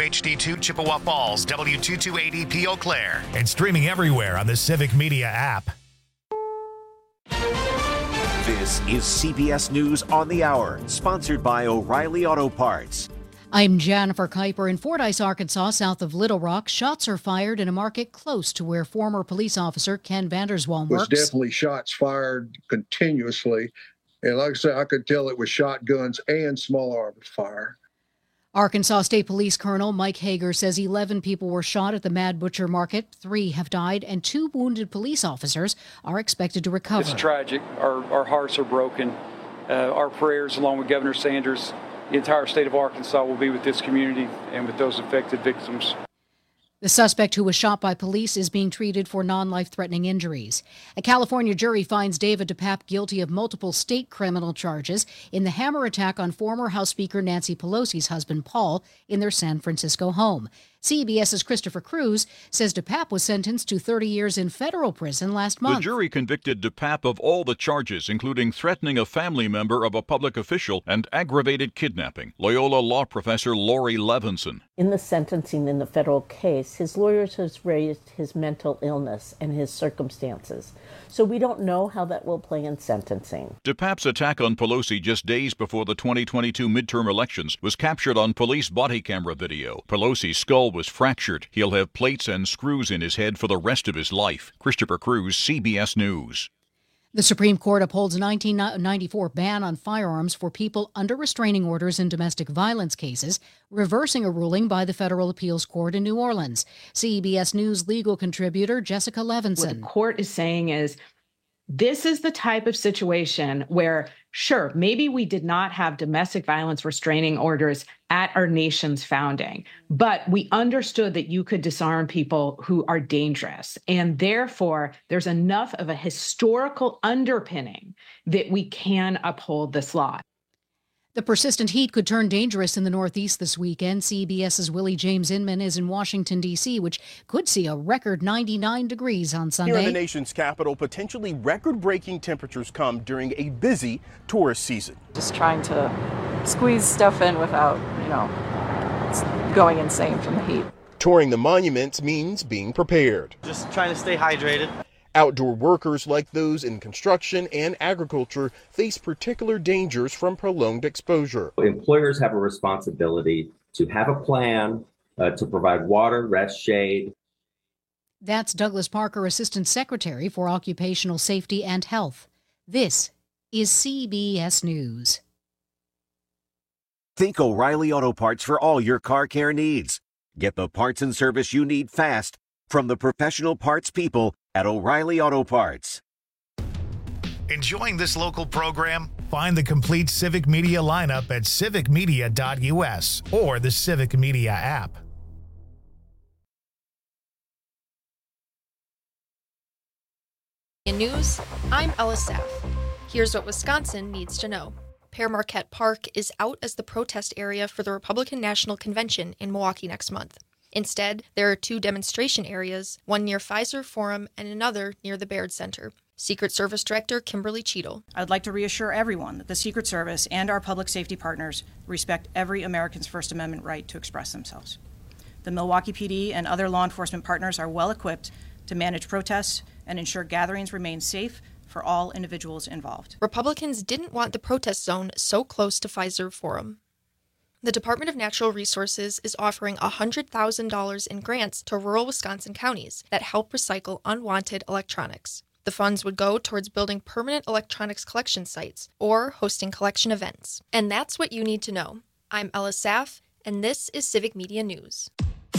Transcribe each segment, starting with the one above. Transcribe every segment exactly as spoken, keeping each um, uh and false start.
H D two Chippewa Falls, W two two eight E P Eau Claire. And streaming everywhere on the Civic Media app. This is C B S News on the Hour, sponsored by O'Reilly Auto Parts. I'm Jennifer Kuiper. In Fordyce, Arkansas, south of Little Rock. Shots are fired in a market close to where former police officer Ken Vanderswalm works. It was definitely shots fired continuously. And like I said, I could tell it was shotguns and small arms fire. Arkansas State Police Colonel Mike Hager says eleven people were shot at the Mad Butcher Market. Three have died, and two wounded police officers are expected to recover. It's tragic. Our, our hearts are broken. Uh, our prayers, along with Governor Sanders, the entire state of Arkansas, will be with this community and with those affected victims. The suspect who was shot by police is being treated for non-life-threatening injuries. A California jury finds David DePape guilty of multiple state criminal charges in the hammer attack on former House Speaker Nancy Pelosi's husband, Paul, in their San Francisco home. CBS's Christopher Cruz says DePape was sentenced to thirty years in federal prison last month. The jury convicted DePape of all the charges, including threatening a family member of a public official and aggravated kidnapping. Loyola law professor Lori Levinson. In the sentencing in the federal case, his lawyers has raised his mental illness and his circumstances. So we don't know how that will play in sentencing. DePape's attack on Pelosi just days before the twenty twenty-two midterm elections was captured on police body camera video. Pelosi's skull was fractured. He'll have plates and screws in his head for the rest of his life. Christopher Cruz, C B S News. The Supreme Court upholds a nineteen ninety-four ban on firearms for people under restraining orders in domestic violence cases, reversing a ruling by the Federal Appeals Court in New Orleans. C B S News legal contributor Jessica Levinson. What the court is saying is, this is the type of situation where, sure, maybe we did not have domestic violence restraining orders at our nation's founding, but we understood that you could disarm people who are dangerous. And therefore, there's enough of a historical underpinning that we can uphold this law. The persistent heat could turn dangerous in the Northeast this weekend. CBS's Willie James Inman is in Washington, D C, which could see a record ninety-nine degrees on Sunday. Here in the nation's capital, potentially record-breaking temperatures come during a busy tourist season. Just trying to squeeze stuff in without, you know, going insane from the heat. Touring the monuments means being prepared. Just trying to stay hydrated. Outdoor workers like those in construction and agriculture face particular dangers from prolonged exposure. Employers have a responsibility to have a plan uh, to provide water, rest, shade. That's Douglas Parker, Assistant Secretary for Occupational Safety and Health. This is C B S News. Think O'Reilly Auto Parts for all your car care needs. Get the parts and service you need fast from the professional parts people at O'Reilly Auto Parts. Enjoying this local program? Find the complete Civic Media lineup at civic media dot U S or the Civic Media app. In news, I'm Ella Saff. Here's what Wisconsin needs to know. Pere Marquette Park is out as the protest area for the Republican National Convention in Milwaukee next month. Instead, there are two demonstration areas, one near Pfizer Forum and another near the Baird Center. Secret Service Director Kimberly Cheadle. I'd like to reassure everyone that the Secret Service and our public safety partners respect every American's First Amendment right to express themselves. The Milwaukee P D and other law enforcement partners are well equipped to manage protests and ensure gatherings remain safe for all individuals involved. Republicans didn't want the protest zone so close to Pfizer Forum. The Department of Natural Resources is offering one hundred thousand dollars in grants to rural Wisconsin counties that help recycle unwanted electronics. The funds would go towards building permanent electronics collection sites or hosting collection events. And that's what you need to know. I'm Ella Saff, and this is Civic Media News.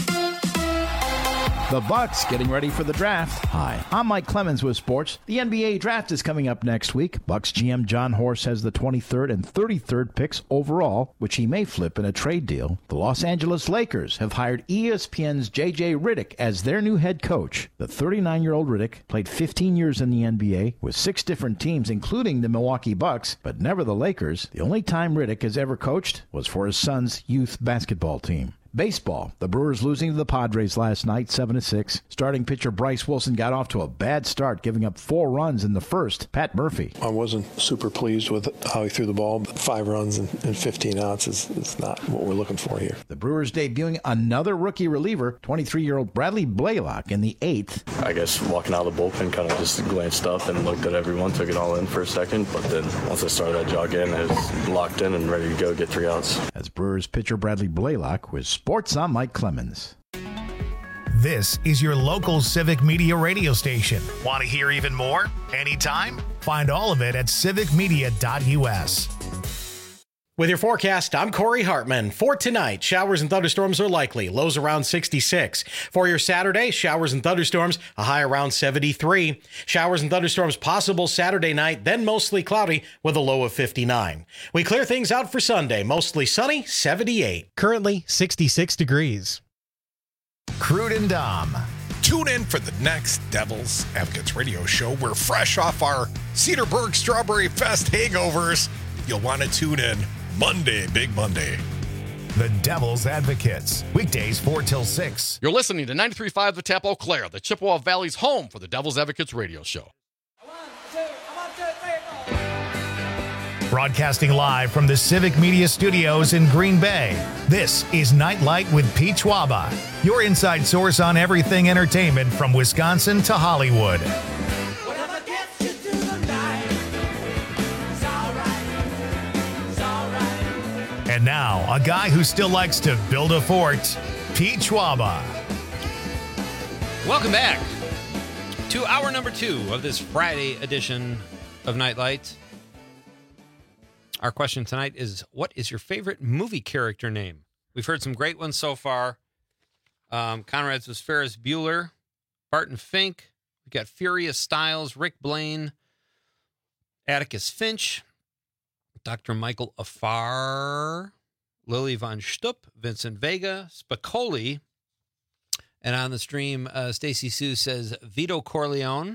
The Bucks getting ready for the draft. Hi, I'm Mike Clemens with sports. The N B A draft is coming up next week. Bucks G M John Horst has the twenty-third and thirty-third picks overall, which he may flip in a trade deal. The Los Angeles Lakers have hired E S P N's J J Redick as their new head coach. The thirty-nine-year-old Redick played fifteen years in the N B A with six different teams, including the Milwaukee Bucks, but never the Lakers. The only time Redick has ever coached was for his son's youth basketball team. Baseball. The Brewers losing to the Padres last night, seven to six. Starting pitcher Bryce Wilson got off to a bad start, giving up four runs in the first. Pat Murphy. I wasn't super pleased with how he threw the ball, but five runs and, and fifteen outs is, is not what we're looking for here. The Brewers debuting another rookie reliever, twenty-three-year-old Bradley Blaylock, in the eighth. I guess walking out of the bullpen, kind of just glanced up and looked at everyone, took it all in for a second, but then once I started that jog in, I was locked in and ready to go get three outs. As Brewers pitcher Bradley Blaylock was Sports on Mike Clemens. This is your local Civic Media radio station. Want to hear even more? Anytime? Find all of it at civic media dot u s. With your forecast, I'm Corey Hartman. For tonight, showers and thunderstorms are likely, lows around sixty-six. For your Saturday, showers and thunderstorms, a high around seventy-three. Showers and thunderstorms possible Saturday night, then mostly cloudy with a low of fifty-nine. We clear things out for Sunday, mostly sunny, seventy-eight. Currently, sixty-six degrees. Crude and Dom. Tune in for the next Devil's Advocates radio show. We're fresh off our Cedarburg Strawberry Fest hangovers. You'll want to tune in Monday, Big Monday. The Devil's Advocates. Weekdays four till six. You're listening to ninety-three point five The Tap Eau Claire, the Chippewa Valley's home for the Devil's Advocates radio show. Broadcasting live from the Civic Media Studios in Green Bay, this is Nightlight with Pete Schwaba, your inside source on everything entertainment from Wisconsin to Hollywood. And now, a guy who still likes to build a fort, Pete Schwaba. Welcome back to hour number two of this Friday edition of Nightlight. Our question tonight is, what is your favorite movie character name? We've heard some great ones so far. Um, Conrad's was Ferris Bueller, Barton Fink. We've got Furious Styles, Rick Blaine, Atticus Finch, Doctor Michael Afar, Lily Von Stupp, Vincent Vega, Spicoli. And on the stream, uh, Stacy Sue says Vito Corleone.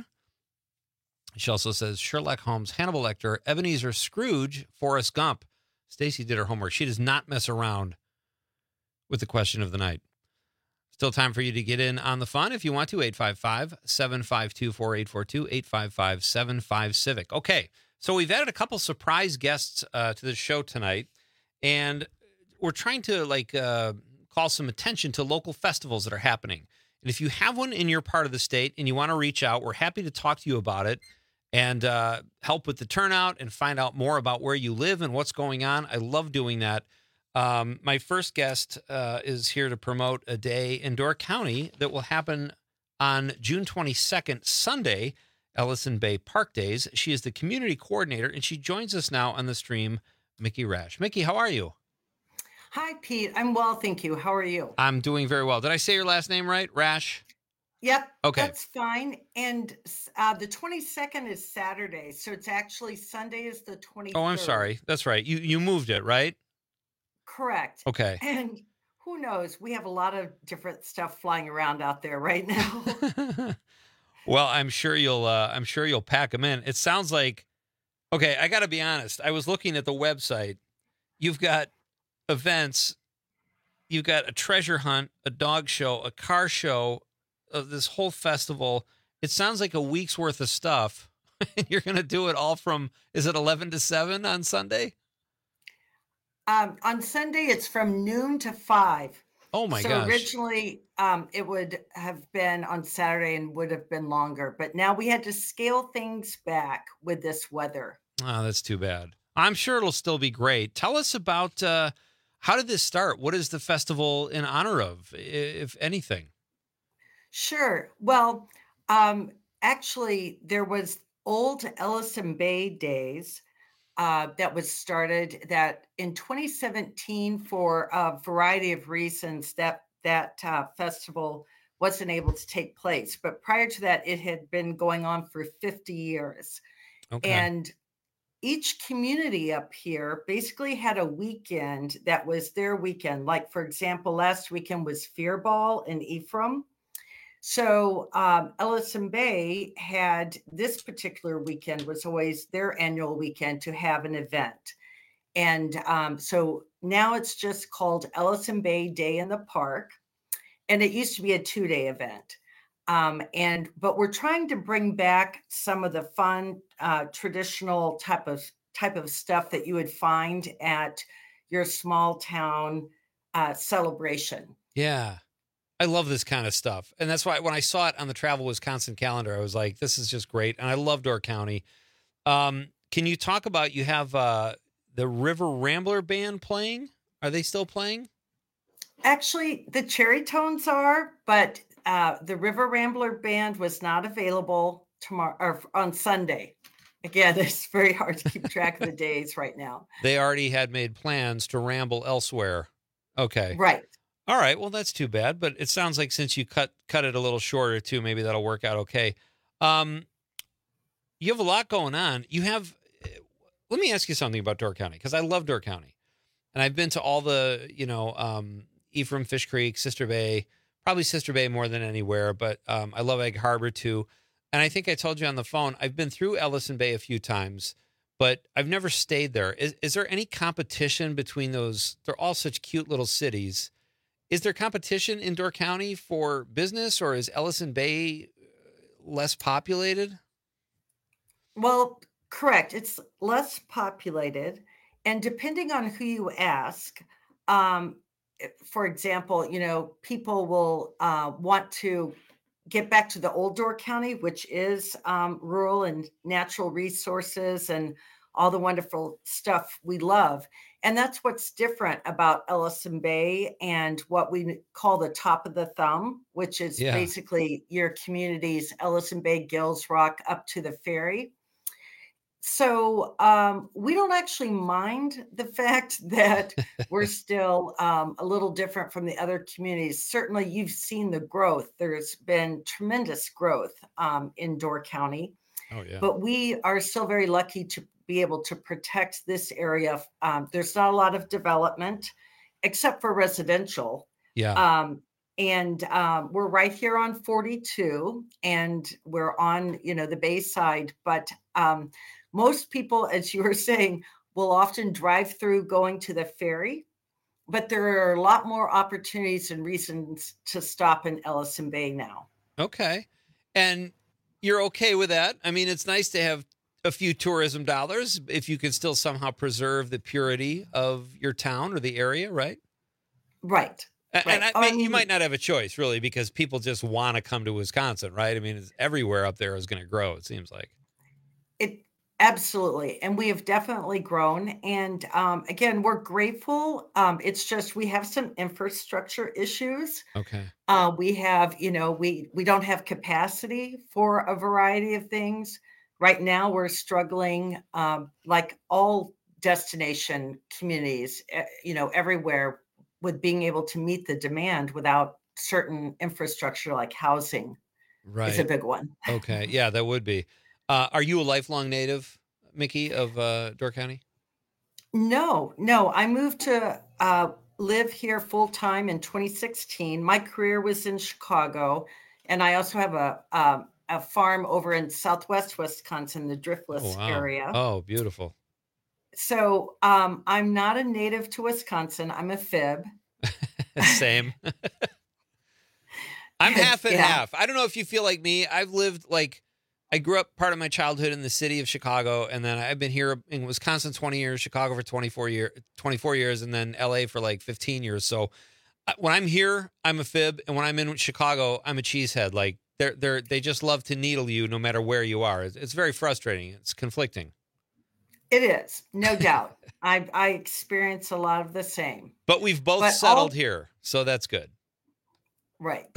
She also says Sherlock Holmes, Hannibal Lecter, Ebenezer Scrooge, Forrest Gump. Stacy did her homework. She does not mess around with the question of the night. Still time for you to get in on the fun if you want to. eight five five, seven five two, four eight four two, eight five five, seven five, CIVIC. Okay, so we've added a couple surprise guests uh, to the show tonight, and we're trying to like uh, call some attention to local festivals that are happening. And if you have one in your part of the state and you want to reach out, we're happy to talk to you about it and uh, help with the turnout and find out more about where you live and what's going on. I love doing that. Um, my first guest uh, is here to promote a day in Door County that will happen on June twenty-second, Sunday, Ellison Bay Park Days. She is the community coordinator, and she joins us now on the stream, Mickey Rash. Mickey, how are you? Hi, Pete. I'm well, thank you. How are you? I'm doing very well. Did I say your last name right? Rash? Yep. Okay. That's fine. And uh, the twenty-second is Saturday, so it's actually Sunday is the twenty-third. Oh, I'm sorry. That's right. You you moved it, right? Correct. Okay. And who knows? We have a lot of different stuff flying around out there right now. Well, I'm sure you'll uh, I'm sure you'll pack them in. It sounds like, okay, I got to be honest. I was looking at the website. You've got events. You've got a treasure hunt, a dog show, a car show, uh, this whole festival. It sounds like a week's worth of stuff. You're going to do it all from, is it eleven to seven on Sunday? Um, on Sunday, it's from noon to five. Oh, my so gosh. So originally, um, it would have been on Saturday and would have been longer. But now we had to scale things back with this weather. Oh, that's too bad. I'm sure it'll still be great. Tell us about uh, how did this start? What is the festival in honor of, if anything? Sure. Well, um, actually, there was old Ellison Bay Days. Uh, that was started that in twenty seventeen for a variety of reasons that that uh, festival wasn't able to take place. But prior to that, it had been going on for fifty years. Okay. And each community up here basically had a weekend that was their weekend. Like, for example, last weekend was Fear Ball in Ephraim. So um, Ellison Bay had this particular weekend was always their annual weekend to have an event. and um, so now it's just called Ellison Bay Day in the Park. And it used to be a two-day event. Um, and but we're trying to bring back some of the fun, uh, traditional type of type of stuff that you would find at your small town uh, celebration. Yeah. I love this kind of stuff. And that's why when I saw it on the Travel Wisconsin calendar, I was like, this is just great. And I love Door County. Um, can you talk about, you have uh, the River Rambler Band playing? Are they still playing? Actually, the Cherry Tones are, but uh, the River Rambler Band was not available tomorrow or on Sunday. Again, it's very hard to keep track of the days right now. They already had made plans to ramble elsewhere. Okay. Right. All right. Well, that's too bad, but it sounds like since you cut cut it a little shorter too, maybe that'll work out okay. Um, you have a lot going on. You have. Let me ask you something about Door County, because I love Door County, and I've been to all the, you know, um, Ephraim, Fish Creek, Sister Bay, probably Sister Bay more than anywhere, but um, I love Egg Harbor too. And I think I told you on the phone, I've been through Ellison Bay a few times, but I've never stayed there. Is, is there any competition between those? They're all such cute little cities. Is there competition in Door County for business, or is Ellison Bay less populated? Well, correct. It's less populated. And depending on who you ask, um, for example, you know, people will uh, want to get back to the old Door County, which is um, rural and natural resources and all the wonderful stuff we love. And that's what's different about Ellison Bay and what we call the top of the thumb, which is Yeah. basically your communities, Ellison Bay, Gills Rock, up to the ferry. So um, we don't actually mind the fact that we're still um, a little different from the other communities. Certainly, you've seen the growth. There's been tremendous growth um, in Door County. Oh, yeah. But we are still very lucky to be able to protect this area. Um, there's not a lot of development, except for residential. Yeah. Um, and um, we're right here on forty-two, and we're on, you know, the Bayside. But um, most people, as you were saying, will often drive through going to the ferry. But there are a lot more opportunities and reasons to stop in Ellison Bay now. Okay. And you're okay with that? I mean, it's nice to have a few tourism dollars if you can still somehow preserve the purity of your town or the area, right? Right. And, right. and I, I mean, you mean- might not have a choice, really, because people just want to come to Wisconsin, right? I mean, it's, everywhere up there is going to grow, it seems like. It absolutely. And we have definitely grown. And um, again, we're grateful. Um, it's just we have some infrastructure issues. Okay. Uh, we have, you know, we we don't have capacity for a variety of things. Right now, we're struggling, um, like all destination communities, eh, you know, everywhere, with being able to meet the demand without certain infrastructure like housing. Right. Is a big one. Okay. Yeah, that would be. Uh, are you a lifelong native, Mickey, of uh, Door County? No, no. I moved to uh, live here full time in twenty sixteen. My career was in Chicago, and I also have a a, a farm over in Southwest Wisconsin, the Driftless Oh, wow. area. Oh, beautiful. So um, I'm not a native to Wisconsin. I'm a fib. Same. I'm half and Yeah. half. I don't know if you feel like me. I've lived like, I grew up part of my childhood in the city of Chicago, and then I've been here in Wisconsin twenty years, Chicago for twenty-four year, twenty-four years, and then L A for like fifteen years. So uh, when I'm here, I'm a fib, and when I'm in Chicago, I'm a cheesehead. Like they're they're they just love to needle you no matter where you are. It's, it's very frustrating. It's conflicting. It is, no doubt. I I experience a lot of the same. But we've both But settled all- here, so that's good. Right.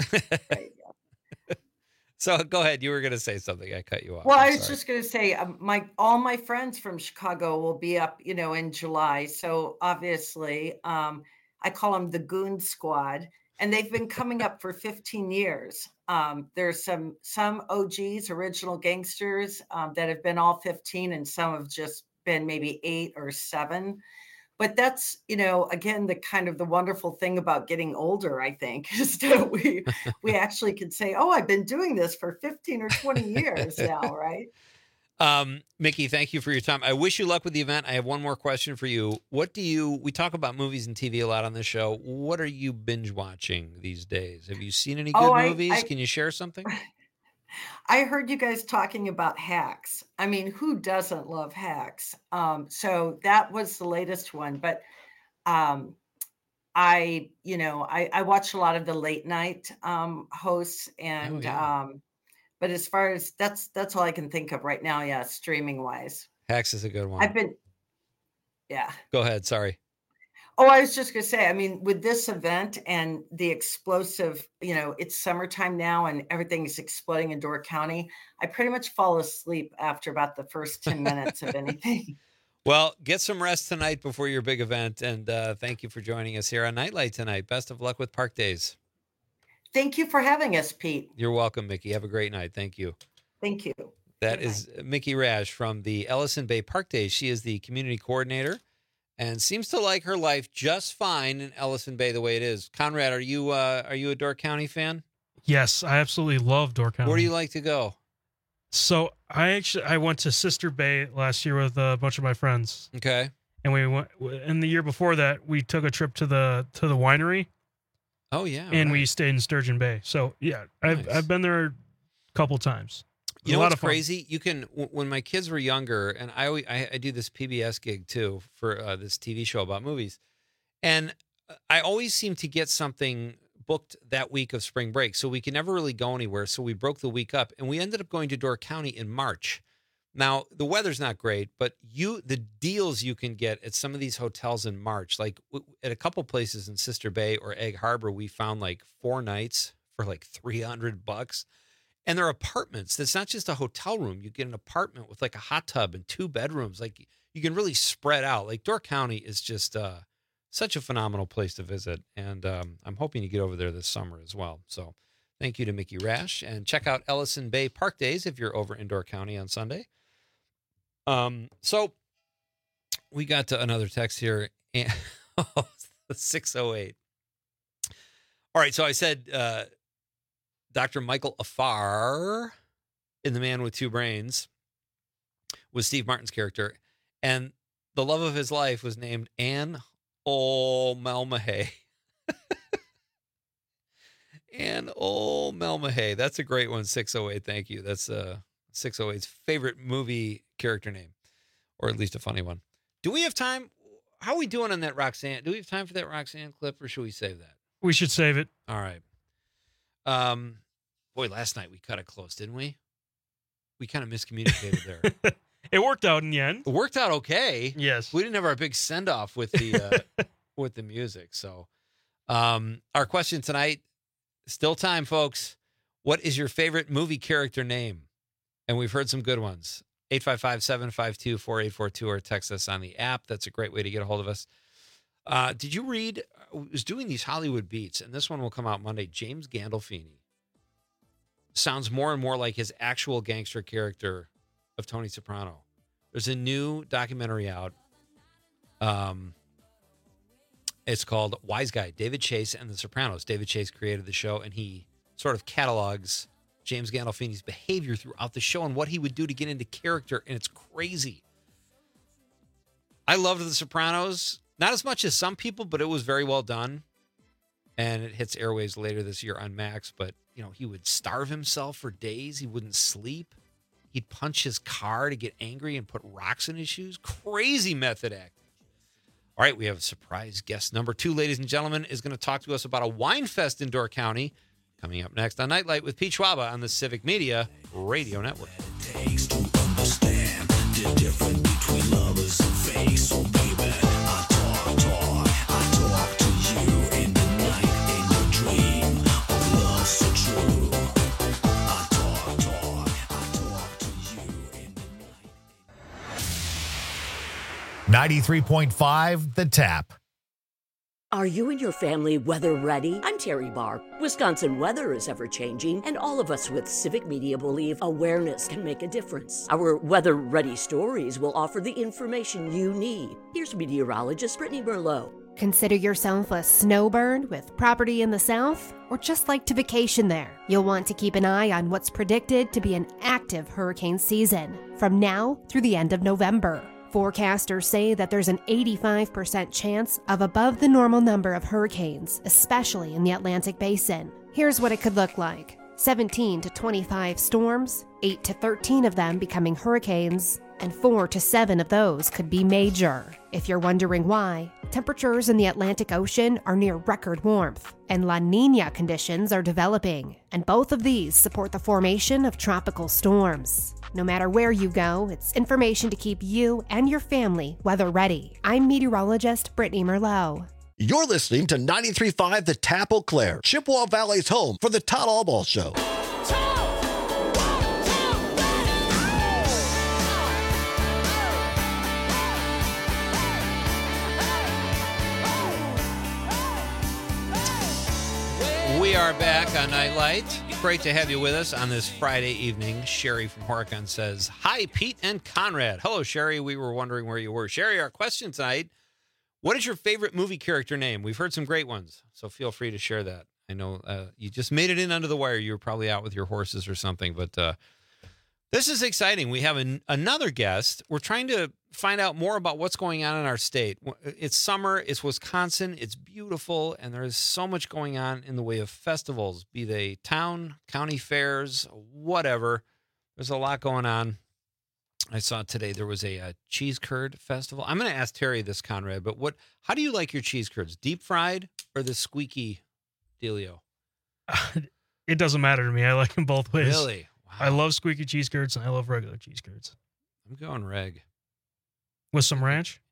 So go ahead. You were going to say something. I cut you off. Well, I'm I was sorry. just going to say, um, my all my friends from Chicago will be up, you know, in July. So obviously, um, I call them the Goon Squad, and they've been coming up for fifteen years. Um, there's some some O Gs, original gangsters, um, that have been all fifteen, and some have just been maybe eight or seven. But that's, you know, again, the kind of the wonderful thing about getting older, I think, is that we we actually can say, oh, I've been doing this for fifteen or twenty years now, right? Um, Mickey, thank you for your time. I wish you luck with the event. I have one more question for you. What do you, we talk about movies and T V a lot on this show. What are you binge watching these days? Have you seen any good Oh, I- movies? I- Can you share something? I heard you guys talking about Hacks. I mean, who doesn't love Hacks? Um, so that was the latest one. But um, I, you know, I, I watched a lot of the late night um, hosts, and Oh, yeah. um, but as far as that's that's all I can think of right now. Yeah, streaming wise, Hacks is a good one. I've been, yeah. Go ahead. Sorry. Oh, I was just going to say, I mean, with this event and the explosive, you know, it's summertime now and everything is exploding in Door County. I pretty much fall asleep after about the first ten minutes of anything. Well, get some rest tonight before your big event. And uh, thank you for joining us here on Nightlight tonight. Best of luck with Park Days. Thank you for having us, Pete. You're welcome, Mickey. Have a great night. Thank you. Thank you. That is Mickey Rash from the Ellison Bay Park Days. She is the community coordinator and seems to like her life just fine in Ellison Bay the way it is. Conrad, are you uh, are you a Door County fan? Yes, I absolutely love Door County. Where do you like to go? So I actually I went to Sister Bay last year with a bunch of my friends. Okay. And we went, and the year before that, we took a trip to the to the winery. Oh yeah. And right. we stayed in Sturgeon Bay. So yeah, I've Nice. I've been there a couple times. You A know lot what's of fun. crazy? You can w- when my kids were younger, and I always, I, I do this P B S gig too for uh, this T V show about movies, and I always seem to get something booked that week of spring break, so we can never really go anywhere. So we broke the week up, and we ended up going to Door County in March. Now the weather's not great, but you the deals you can get at some of these hotels in March, like w- at a couple places in Sister Bay or Egg Harbor, we found like four nights for like three hundred bucks. And they're apartments. That's not just a hotel room. You get an apartment with like a hot tub and two bedrooms. Like you can really spread out. Like Door County is just uh, such a phenomenal place to visit. And um, I'm hoping to get over there this summer as well. So thank you to Mickey Rash. And check out Ellison Bay Park Days if you're over in Door County on Sunday. Um, so we got to another text here. And six oh eight. All right. So I said... Uh, Doctor Michael Afar in The Man with Two Brains was Steve Martin's character, and the love of his life was named Anne O'Melmahay. Anne O'Melmahay. That's a great one, six oh eight. Thank you. That's uh, six oh eight's favorite movie character name, or at least a funny one. Do we have time? How are we doing on that Roxanne? Do we have time for that Roxanne clip, or should we save that? We should save it. All right. Um, boy, last night we cut it close, didn't we? We kind of miscommunicated there. It worked out in the end. It worked out okay. Yes. We didn't have our big send off with the uh, with the music. So, um, our question tonight, still time, folks. What is your favorite movie character name? And we've heard some good ones. eight five five, seven five two, four eight four two or text us on the app. That's a great way to get a hold of us. Uh, did you read? I was doing these Hollywood beats, and this one will come out Monday. James Gandolfini sounds more and more like his actual gangster character of Tony Soprano. There's a new documentary out. Um, it's called Wise Guy, David Chase and the Sopranos. David Chase created the show, and he sort of catalogs James Gandolfini's behavior throughout the show and what he would do to get into character, and it's crazy. I loved The Sopranos. Not as much as some people, but it was very well done. And it hits airwaves later this year on Max. But, you know, he would starve himself for days. He wouldn't sleep. He'd punch his car to get angry and put rocks in his shoes. Crazy method acting. All right, we have a surprise guest. Number two, ladies and gentlemen, is going to talk to us about a wine fest in Door County. Coming up next on Nightlight with Pete Schwaba on the Civic Media Radio Network. ninety-three point five The Tap. Are you and your family weather ready? I'm Terry Barr. Wisconsin weather is ever-changing, and all of us with Civic Media believe awareness can make a difference. Our weather-ready stories will offer the information you need. Here's meteorologist Brittany Merlot. Consider yourself a snowbird with property in the south, or just like to vacation there. You'll want to keep an eye on what's predicted to be an active hurricane season from now through the end of November. Forecasters say that there's an eighty-five percent chance of above the normal number of hurricanes, especially in the Atlantic Basin. Here's what it could look like. seventeen to twenty-five storms, eight to thirteen of them becoming hurricanes, and four to seven of those could be major. If you're wondering why, temperatures in the Atlantic Ocean are near record warmth, and La Niña conditions are developing, and both of these support the formation of tropical storms. No matter where you go, it's information to keep you and your family weather ready. I'm meteorologist Brittany Merlot. You're listening to ninety-three point five The Tap Eau Claire, Chippewa Valley's home for the Todd Allball Show. We are back on Nightlight. Great to have you with us on this Friday evening. Sherry from Horicon says, hi, Pete and Conrad. Hello, Sherry. We were wondering where you were. Sherry, our question tonight, what is your favorite movie character name? We've heard some great ones, so feel free to share that. I know uh, you just made it in under the wire. You were probably out with your horses or something, but uh, this is exciting. We have an, another guest. We're trying to find out more about what's going on in our state. It's summer. It's Wisconsin. It's beautiful, and there's so much going on in the way of festivals, be they town, county fairs, whatever. There's a lot going on. I saw today there was a, a cheese curd festival. I'm going to ask Terry this, Conrad, but what? How do you like your cheese curds? Deep fried or the squeaky dealio? It doesn't matter to me. I like them both ways. Really? Wow. I love squeaky cheese curds and I love regular cheese curds. I'm going reg. With some ranch?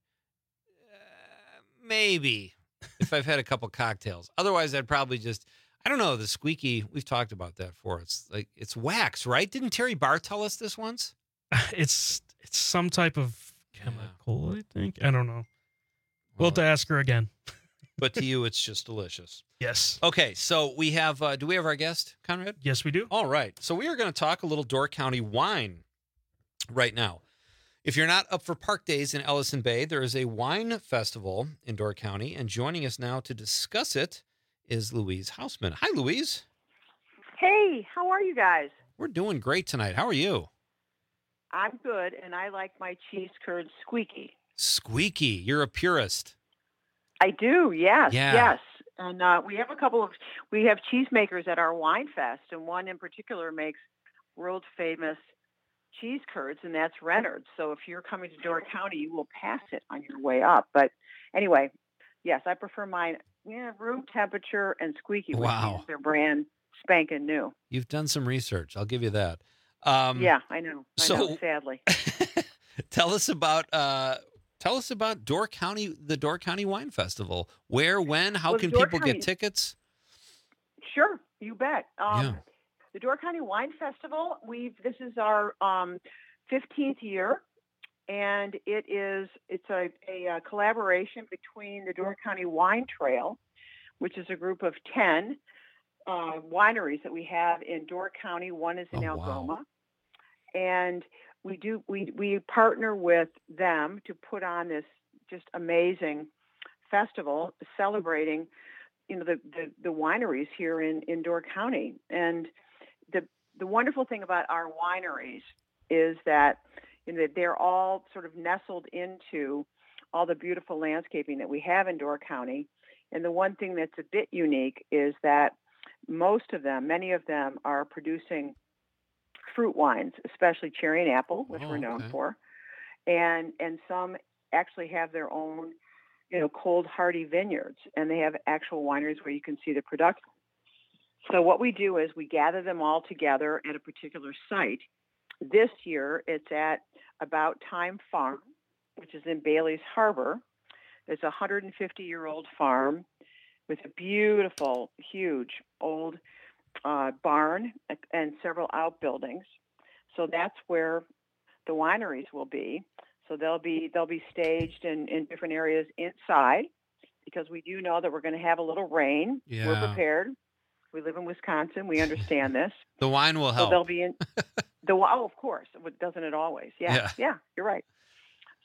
Uh, maybe. If I've had a couple cocktails. Otherwise, I'd probably just, I don't know, the squeaky, we've talked about that before. It's like, it's wax, right? Didn't Terry Barr tell us this once? It's it's some type of chemical, yeah. I think. I don't know. We'll have to ask her again. But to you, it's just delicious. Yes. Okay, so we have, uh, do we have our guest, Conrad? Yes, we do. All right. So we are going to talk a little Door County wine right now. If you're not up for Park Days in Ellison Bay, there is a wine festival in Door County, and joining us now to discuss it is Louise Hausman. Hi, Louise. Hey, how are you guys? We're doing great tonight. How are you? I'm good, and I like my cheese curds squeaky. Squeaky. You're a purist. I do, yes, yeah. yes. And uh, we have a couple of, we have cheesemakers at our wine fest, and one in particular makes world famous cheese curds, and that's Reynolds. So if you're coming to Door County, you will pass it on your way up. But anyway, yes, I prefer mine, yeah, room temperature and squeaky. Wow. They're brand spanking new. You've done some research. I'll give you that. Um, yeah, I know. I so, know, sadly. tell us about uh, tell us about Door County, the Door County Wine Festival. Where, when, how well, can Door people County, get tickets? Sure, you bet. Um, yeah. The Door County Wine Festival. We've this is our um, fifteenth year, and it is it's a, a, a collaboration between the Door County Wine Trail, which is a group of ten uh, wineries that we have in Door County. One is in oh, Algoma, wow. and we do we we partner with them to put on this just amazing festival celebrating, you know, the the, the wineries here in, in Door County. And the the wonderful thing about our wineries is that, you know, they're all sort of nestled into all the beautiful landscaping that we have in Door County. And the one thing that's a bit unique is that most of them, many of them, are producing fruit wines, especially cherry and apple, which oh, we're known okay. for, and and some actually have their own, you know, cold hardy vineyards, and they have actual wineries where you can see the production. So what we do is we gather them all together at a particular site. This year, it's at About Time Farm, which is in Bailey's Harbor. It's a one hundred fifty-year-old farm with a beautiful, huge, old uh, barn and several outbuildings. So that's where the wineries will be. So they'll be they'll be staged in, in different areas inside, because we do know that we're going to have a little rain. Yeah. We're prepared. We live in Wisconsin. We understand this. The wine will help. So they'll be in the oh, of course. Doesn't it always? Yeah, yeah, yeah, you're right.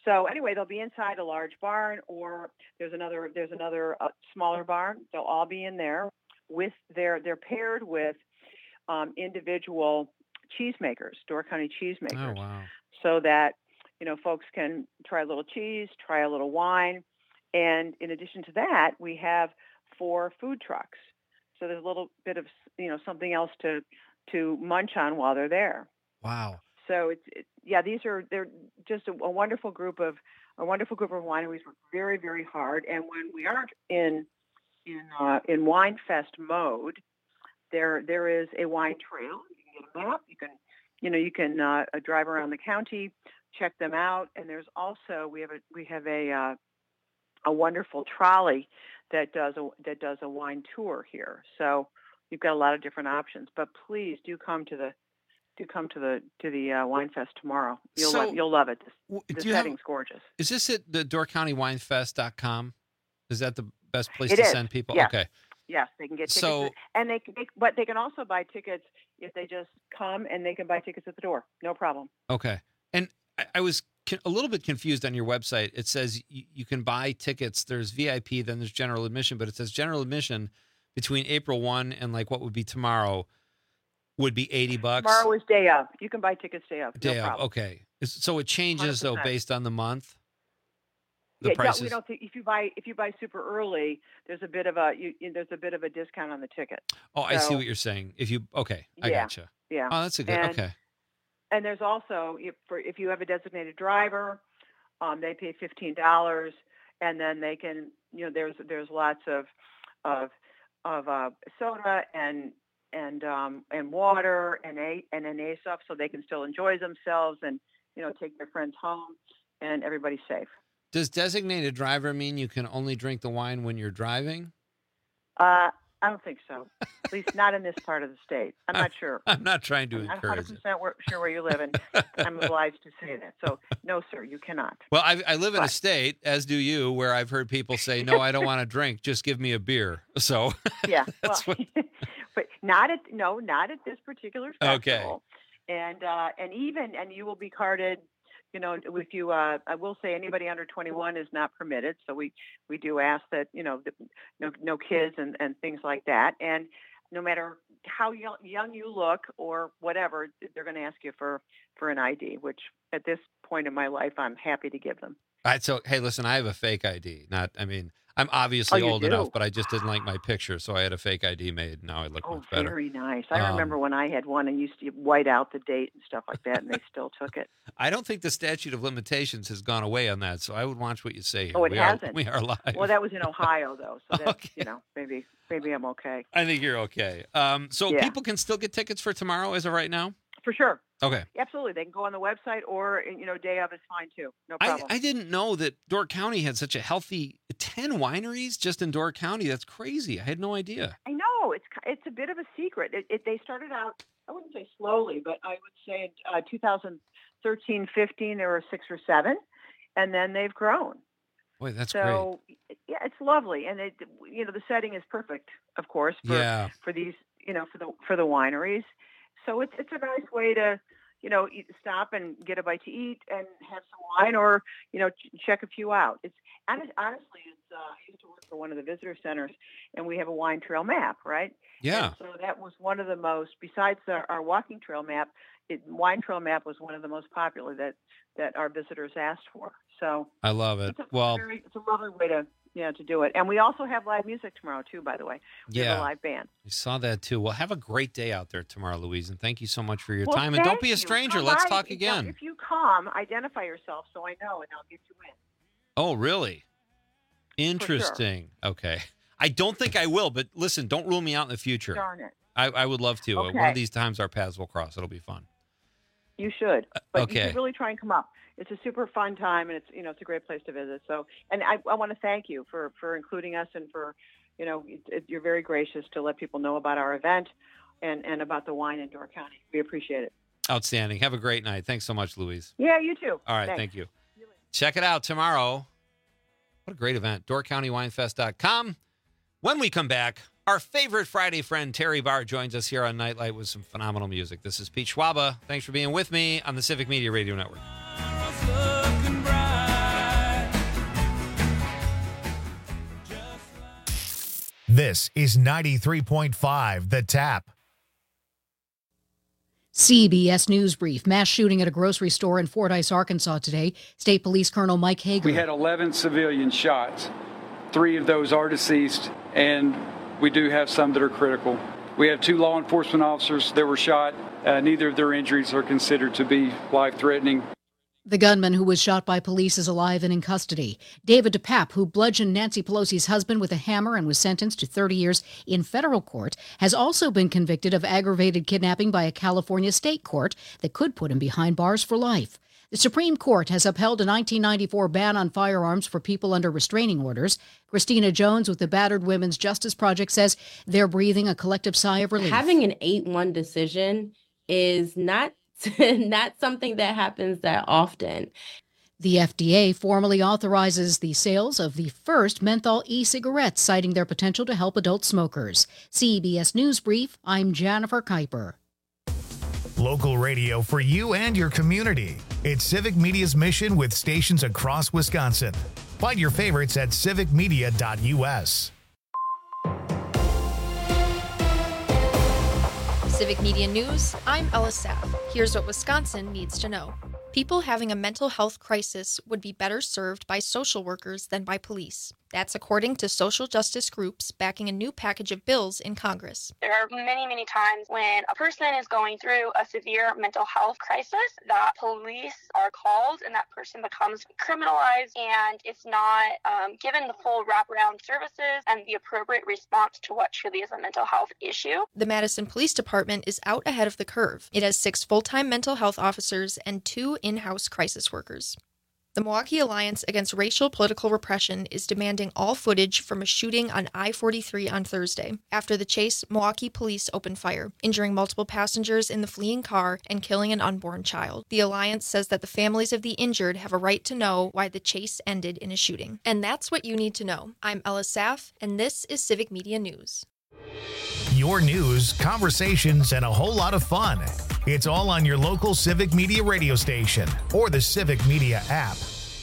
So anyway, they'll be inside a large barn, or there's another there's another uh, smaller barn. They'll all be in there with their they're paired with um, individual cheesemakers, Door County cheesemakers. Oh, wow. So that, you know, folks can try a little cheese, try a little wine. And in addition to that, we have four food trucks. So there's a little bit of, you know, something else to to munch on while they're there. Wow. So it's it, yeah, these are they're just a, a wonderful group of a wonderful group of wineries work very very hard. And when we aren't in in uh, in Wine Fest mode, there there is a wine trail. You can get a map. You can you know you can uh, drive around the county, check them out. And there's also we have a we have a uh, a wonderful trolley that does a that does a wine tour here. So you've got a lot of different options. But please do come to the do come to the to the uh, Wine Fest tomorrow. You'll So, love, you'll love it. The, the do you have- setting's gorgeous. Is this at the door county wine fest dot com? Is that the best place It to is, send people? yes. Okay. Yes, they can get tickets, So- and they, they but they can also buy tickets if they just come, and they can buy tickets at the door. No problem. Okay. And I, I was con- a little bit confused on your website. It says you, you can buy tickets. There's V I P, then there's general admission, but it says general admission between April first and like what would be tomorrow would be eighty bucks. Tomorrow is day of. You can buy tickets day of. Day no of. problem. Okay. Is- So it changes though one hundred percent. based on the month. The yeah, no, prices. we don't think if you buy if you buy super early, there's a bit of a you, you- there's a bit of a discount on the ticket. Oh, I see So- what you're saying. If you okay, I Yeah, gotcha. yeah. Oh, that's a good. And- okay. And there's also if for if you have a designated driver, um, they pay fifteen dollars, and then they can you know there's there's lots of of of uh, soda and and um, and water and a and N A stuff, so they can still enjoy themselves and you know take their friends home, and everybody's safe. Does designated driver mean you can only drink the wine when you're driving? Uh, I don't think so. At least not in this part of the state. I'm not sure. I'm not trying to I'm not encourage it. one hundred percent sure where you live, and I'm obliged to say that. So, no, sir, you cannot. Well, I, I live in a But- state, as do you, where I've heard people say, "No, I don't want to drink. Just give me a beer." So, Yeah, That's well, but not at no, not at this particular Okay. festival. And uh, and even and you will be carded. You know, if you, uh, I will say anybody under twenty-one is not permitted. So we, we do ask that, you know, the, no, no kids and, and things like that. And no matter how young, young you look or whatever, they're going to ask you for, for an I D, which at this point in my life, I'm happy to give them. All right, so hey, listen, I have a fake I D. Not, I mean, I'm obviously Oh, you old do? enough, but I just didn't like my picture, so I had a fake I D made. Now I look Oh, much better. very nice. I Um, remember when I had one and used to white out the date and stuff like that, and they still took it. I don't think the statute of limitations has gone away on that, so I would watch what you say here. Oh, it we hasn't. Are, we are live. Well, that was in Ohio, though, so that you know, maybe maybe I'm okay. I think you're okay. Um, so Yeah. people can still get tickets for tomorrow as of right now? For sure. Okay. Absolutely. They can go on the website or, you know, day of is fine too. No I, problem. I didn't know that Door County had such a healthy ten wineries just in Door County. That's crazy. I had no idea. I know. It's it's a bit of a secret. It, it, they started out, I wouldn't say slowly, but I would say in uh, two thousand thirteen, fifteen, there were six or seven, and then they've grown. Boy, that's great. So, yeah, it's lovely. And, it, you know, the setting is perfect, of course, for, Yeah. for these, you know, for the for the wineries. So it's it's a nice way to, you know, eat, stop and get a bite to eat and have some wine, or you know, ch- check a few out. It's honest, honestly, it's. Uh, I used to work for one of the visitor centers, and we have a wine trail map, right? Yeah. And so that was one of the most, besides our, our walking trail map, it, wine trail map was one of the most popular that that our visitors asked for. So I love it. it's a Well, very, it's a lovely way to. Yeah, to do it. And we also have live music tomorrow, too, by the way. We have Yeah. a live band. I saw that too. Well, have a great day out there tomorrow, Louise, and thank you so much for your Well, time. And don't thank be a you. stranger. Come Let's by. talk If you- again. If you come, identify yourself so I know, and I'll get you in. Oh, really? Interesting. Okay. I don't think I will, but listen, don't rule me out in the future. Darn it. I, I would love to. Uh, One Okay. of these times our paths will cross. It'll be fun. You should. But you okay. should really try and come up. It's a super fun time, and it's you know it's a great place to visit. So, and I, I want to thank you for, for including us, and for you know it, it, you're very gracious to let people know about our event and, and about the wine in Door County. We appreciate it. Outstanding. Have a great night. Thanks so much, Louise. Yeah, you too. All right. Thanks. Thank you. Check it out tomorrow. What a great event. door county wine fest dot com. When we come back, our favorite Friday friend, Terry Barr, joins us here on Nightlight with some phenomenal music. This is Pete Schwaba. Thanks for being with me on the Civic Media Radio Network. Looking bright. This is ninety-three point five The Tap. C B S News Brief. Mass shooting at a grocery store in Fordyce, Arkansas today. State Police Colonel Mike Hager. We had eleven civilian shots. Three of those are deceased, and we do have some that are critical. We have two law enforcement officers that were shot. Uh, neither of their injuries are considered to be life-threatening. The gunman who was shot by police is alive and in custody. David DePape, who bludgeoned Nancy Pelosi's husband with a hammer and was sentenced to thirty years in federal court, has also been convicted of aggravated kidnapping by a California state court that could put him behind bars for life. The Supreme Court has upheld a nineteen ninety-four ban on firearms for people under restraining orders. Christina Jones with the Battered Women's Justice Project says they're breathing a collective sigh of relief. Having an eight one decision is not not something that happens that often. The F D A formally authorizes the sales of the first menthol e-cigarettes, citing their potential to help adult smokers. C B S News Brief, I'm Jennifer Kuiper. Local radio for you and your community. It's Civic Media's mission with stations across Wisconsin. Find your favorites at civic media dot u s. Civic Media News, I'm Ella Saff. Here's what Wisconsin needs to know. People having a mental health crisis would be better served by social workers than by police. That's according to social justice groups backing a new package of bills in Congress. There are many, many times when a person is going through a severe mental health crisis that police are called and that person becomes criminalized and it's not um, given the full wraparound services and the appropriate response to what truly is a mental health issue. The Madison Police Department is out ahead of the curve. It has six full-time mental health officers and two in-house crisis workers. The Milwaukee Alliance Against Racial Political Repression is demanding all footage from a shooting on I forty-three on Thursday. After the chase, Milwaukee police opened fire, injuring multiple passengers in the fleeing car and killing an unborn child. The Alliance says that the families of the injured have a right to know why the chase ended in a shooting. And that's what you need to know. I'm Ella Saff, and this is Civic Media News. Your news, conversations, and a whole lot of fun. It's all on your local Civic Media radio station or the Civic Media app.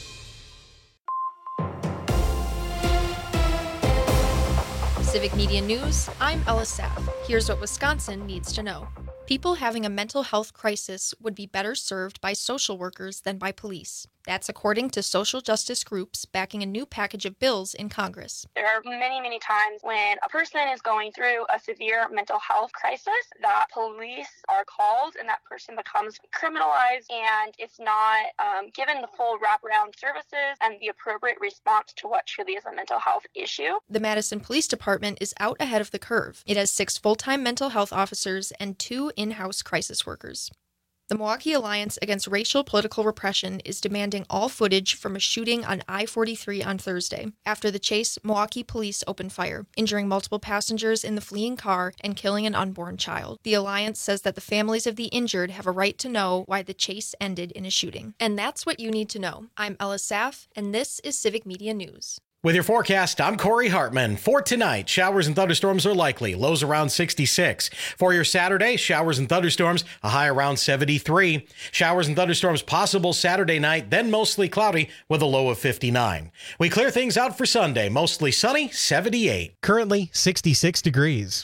Civic Media News, I'm Ella Saff. Here's what Wisconsin needs to know. People having a mental health crisis would be better served by social workers than by police. That's according to social justice groups backing a new package of bills in Congress. There are many, many times when a person is going through a severe mental health crisis that police are called and that person becomes criminalized and it's not um, given the full wraparound services and the appropriate response to what truly is a mental health issue. The Madison Police Department is out ahead of the curve. It has six full-time mental health officers and two in-house crisis workers. The Milwaukee Alliance Against Racial Political Repression is demanding all footage from a shooting on I forty-three on Thursday. After the chase, Milwaukee police opened fire, injuring multiple passengers in the fleeing car and killing an unborn child. The Alliance says that the families of the injured have a right to know why the chase ended in a shooting. And that's what you need to know. I'm Ella Saff, and this is Civic Media News. With your forecast, I'm Corey Hartman. For tonight, showers and thunderstorms are likely, lows around sixty-six. For your Saturday, showers and thunderstorms, a high around seventy-three. Showers and thunderstorms possible Saturday night, then mostly cloudy with a low of fifty-nine. We clear things out for Sunday, mostly sunny, seventy-eight. Currently sixty-six degrees.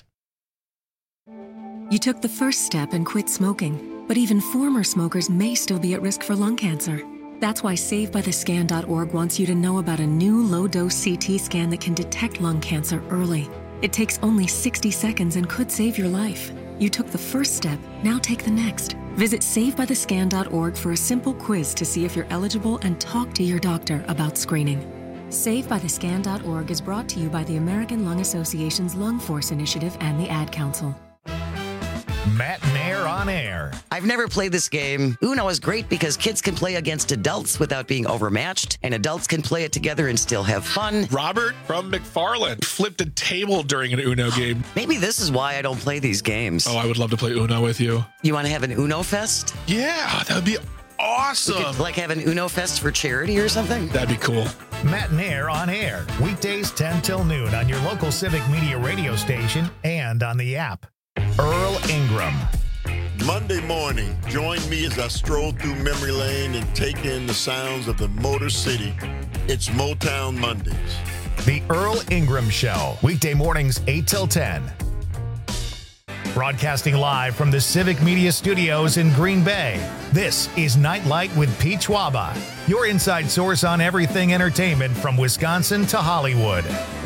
You took the first step and quit smoking, but even former smokers may still be at risk for lung cancer. That's why Save By The Scan dot org wants you to know about a new low-dose C T scan that can detect lung cancer early. It takes only sixty seconds and could save your life. You took the first step, now take the next. Visit Save By The Scan dot org for a simple quiz to see if you're eligible and talk to your doctor about screening. Save By The Scan dot org is brought to you by the American Lung Association's Lung Force Initiative and the Ad Council. Matt Nair on air. I've never played this game. Uno is great because kids can play against adults without being overmatched, and adults can play it together and still have fun. Robert from McFarland flipped a table during an Uno game. Maybe this is why I don't play these games. Oh, I would love to play Uno with you. You want to have an Uno Fest? Yeah, that would be awesome. We could, like, have an Uno Fest for charity or something? That'd be cool. Matt Nair on air, weekdays ten till noon on your local Civic Media radio station and on the app. Earl Ingram. Monday morning, join me as I stroll through memory lane and take in the sounds of the Motor City. It's Motown Mondays. The Earl Ingram Show, weekday mornings eight till ten. Broadcasting live from the Civic Media Studios in Green Bay, this is Nightlight with Pete Schwaba, your inside source on everything entertainment from Wisconsin to Hollywood.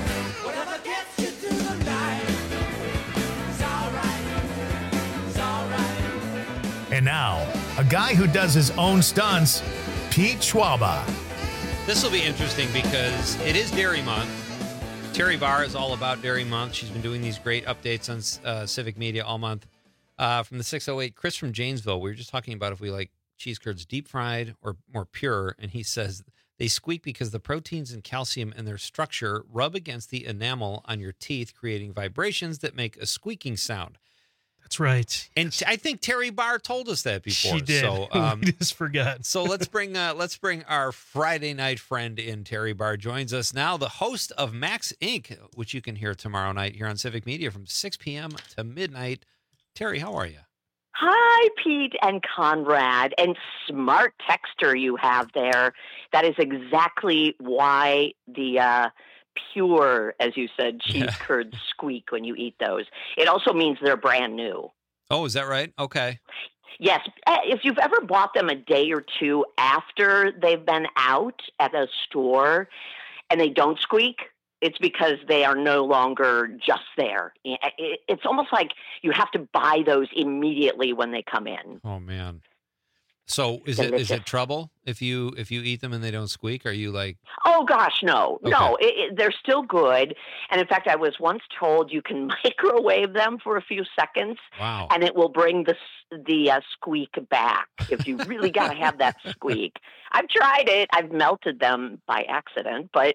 And now, a guy who does his own stunts, Pete Schwaba. This will be interesting because it is Dairy Month. Terry Barr is all about Dairy Month. She's been doing these great updates on uh, Civic Media all month. Uh, from the six oh eight, Chris from Janesville, we were just talking about if we like cheese curds deep fried or more pure, and he says they squeak because the proteins and calcium in their structure rub against the enamel on your teeth, creating vibrations that make a squeaking sound. That's right. And I think Terry Barr told us that before. She did. So, um, we just forgot. so let's bring uh, let's bring our Friday night friend in. Terry Barr joins us now, the host of Max Incorporated, which you can hear tomorrow night here on Civic Media from six p.m. to midnight. Terry, how are you? Hi, Pete and Conrad, and smart texter you have there. That is exactly why the uh, pure, as you said, cheese yeah. curds squeak when you eat those. It also means they're brand new. Oh, is that right? Okay. Yes. If you've ever bought them a day or two after they've been out at a store and they don't squeak, it's because they are no longer just there. It's almost like you have to buy those immediately when they come in. Oh, man. So is Delicious. it is it trouble if you if you eat them and they don't squeak? Are you like? Oh gosh, no, okay. no. It, it, they're still good. And in fact, I was once told you can microwave them for a few seconds. Wow. And it will bring the the uh, squeak back. If you really got to have that squeak, I've tried it. I've melted them by accident, but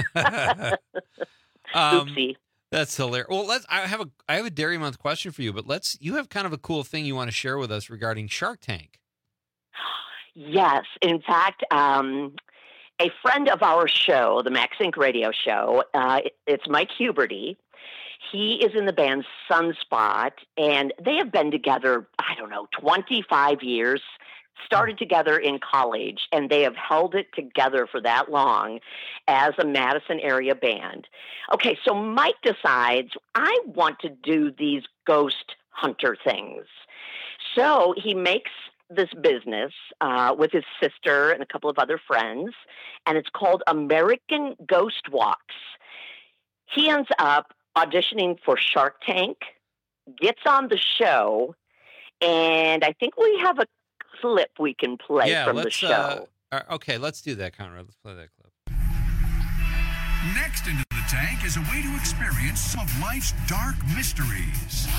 um, oopsie. That's hilarious. Well, let's. I have a I have a Dairy Month question for you, but let's. You have kind of a cool thing you want to share with us regarding Shark Tank. Yes. In fact, um, a friend of our show, the Max Inc radio show, uh, it's Mike Huberty. He is in the band Sunspot, and they have been together, I don't know, twenty-five years, started together in college, and they have held it together for that long as a Madison area band. Okay, so Mike decides, I want to do these ghost hunter things. So he makes this business uh, with his sister and a couple of other friends, and it's called American Ghost Walks. He ends up auditioning for Shark Tank, gets on the show, and I think we have a clip we can play yeah, from the let's, show. Uh, okay, let's do that, Conrad. Let's play that clip. Next into the tank is a way to experience some of life's dark mysteries.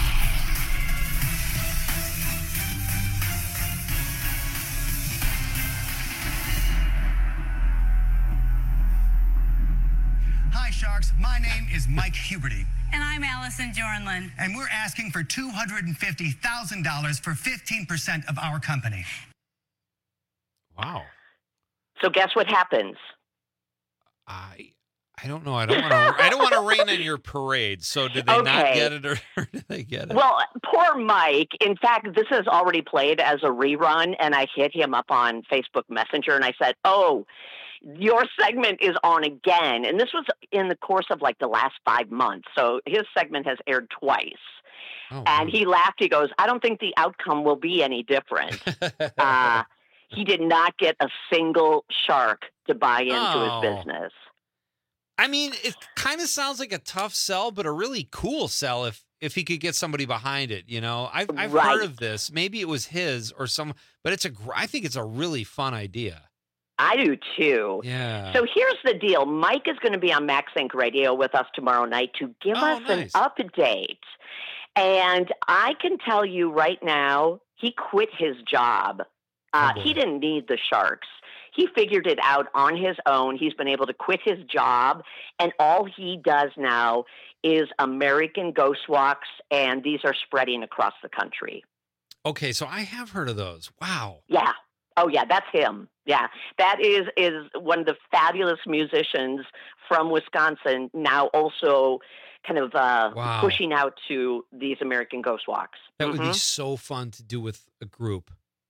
Hi, Sharks. My name is Mike Huberty. And I'm Allison Jornlin. And we're asking for two hundred fifty thousand dollars for fifteen percent of our company. Wow. So guess what happens? I I don't know. I don't want to I don't want to rain on your parade. So did they okay. not get it or, or did they get it? Well, poor Mike. In fact, this is already played as a rerun, and I hit him up on Facebook Messenger and I said, "Oh, your segment is on again." And this was in the course of like the last five months. So his segment has aired twice. Oh, and wow. He laughed. He goes, "I don't think the outcome will be any different." uh, he did not get a single shark to buy into oh. his business. I mean, it kind of sounds like a tough sell, but a really cool sell if if he could get somebody behind it. You know, I've I've right. heard of this. Maybe it was his or some, but it's a. I think it's a really fun idea. I do too. Yeah. So here's the deal. Mike is going to be on Max Inc Radio with us tomorrow night to give oh, us nice. an update. And I can tell you right now, he quit his job. Uh, oh, he didn't need the sharks. He figured it out on his own. He's been able to quit his job. And all he does now is American Ghost Walks. And these are spreading across the country. Okay. So I have heard of those. Wow. Yeah. Oh, yeah, that's him. Yeah, that is is one of the fabulous musicians from Wisconsin, now also kind of uh, wow. pushing out to these American Ghost Walks. That mm-hmm. would be so fun to do with a group.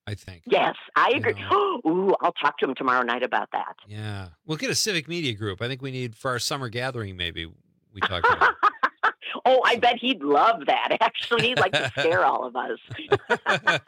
I think. Yes, I agree. You know. Ooh, I'll talk to him tomorrow night about that. Yeah. We'll get a civic media group. I think we need, for our summer gathering, maybe, we talk about it. Oh, I bet he'd love that, actually. He'd like to scare all of us.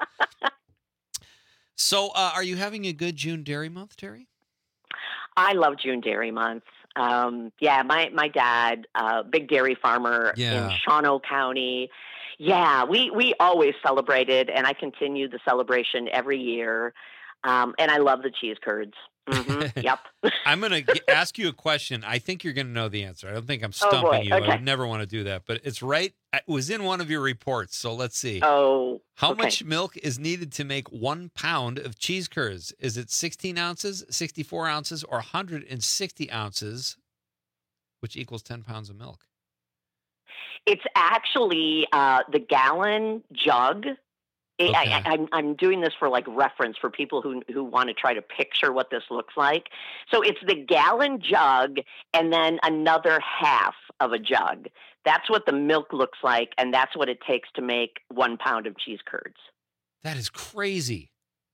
So, uh, are you having a good June Dairy Month, Terry? I love June Dairy Month. Um, yeah, my, my dad, uh, big dairy farmer Yeah. in Shawano County. Yeah, we, we always celebrated, and I continue the celebration every year. Um, and I love the cheese curds. Mm-hmm. Yep. I'm going to ask you a question. I think you're going to know the answer. I don't think I'm Oh, stumping boy. you. Okay. I would never want to do that, but it's right. It was in one of your reports. So let's see. Oh, How okay. much milk is needed to make one pound of cheese curds? Is it sixteen ounces, sixty-four ounces, or one hundred sixty ounces, which equals ten pounds of milk? It's actually uh, the gallon jug. I- Okay. I, I'm, I'm doing this for like reference for people who who want to try to picture what this looks like. So it's the gallon jug and then another half of a jug. That's what the milk looks like, and that's what it takes to make one pound of cheese curds. That is crazy.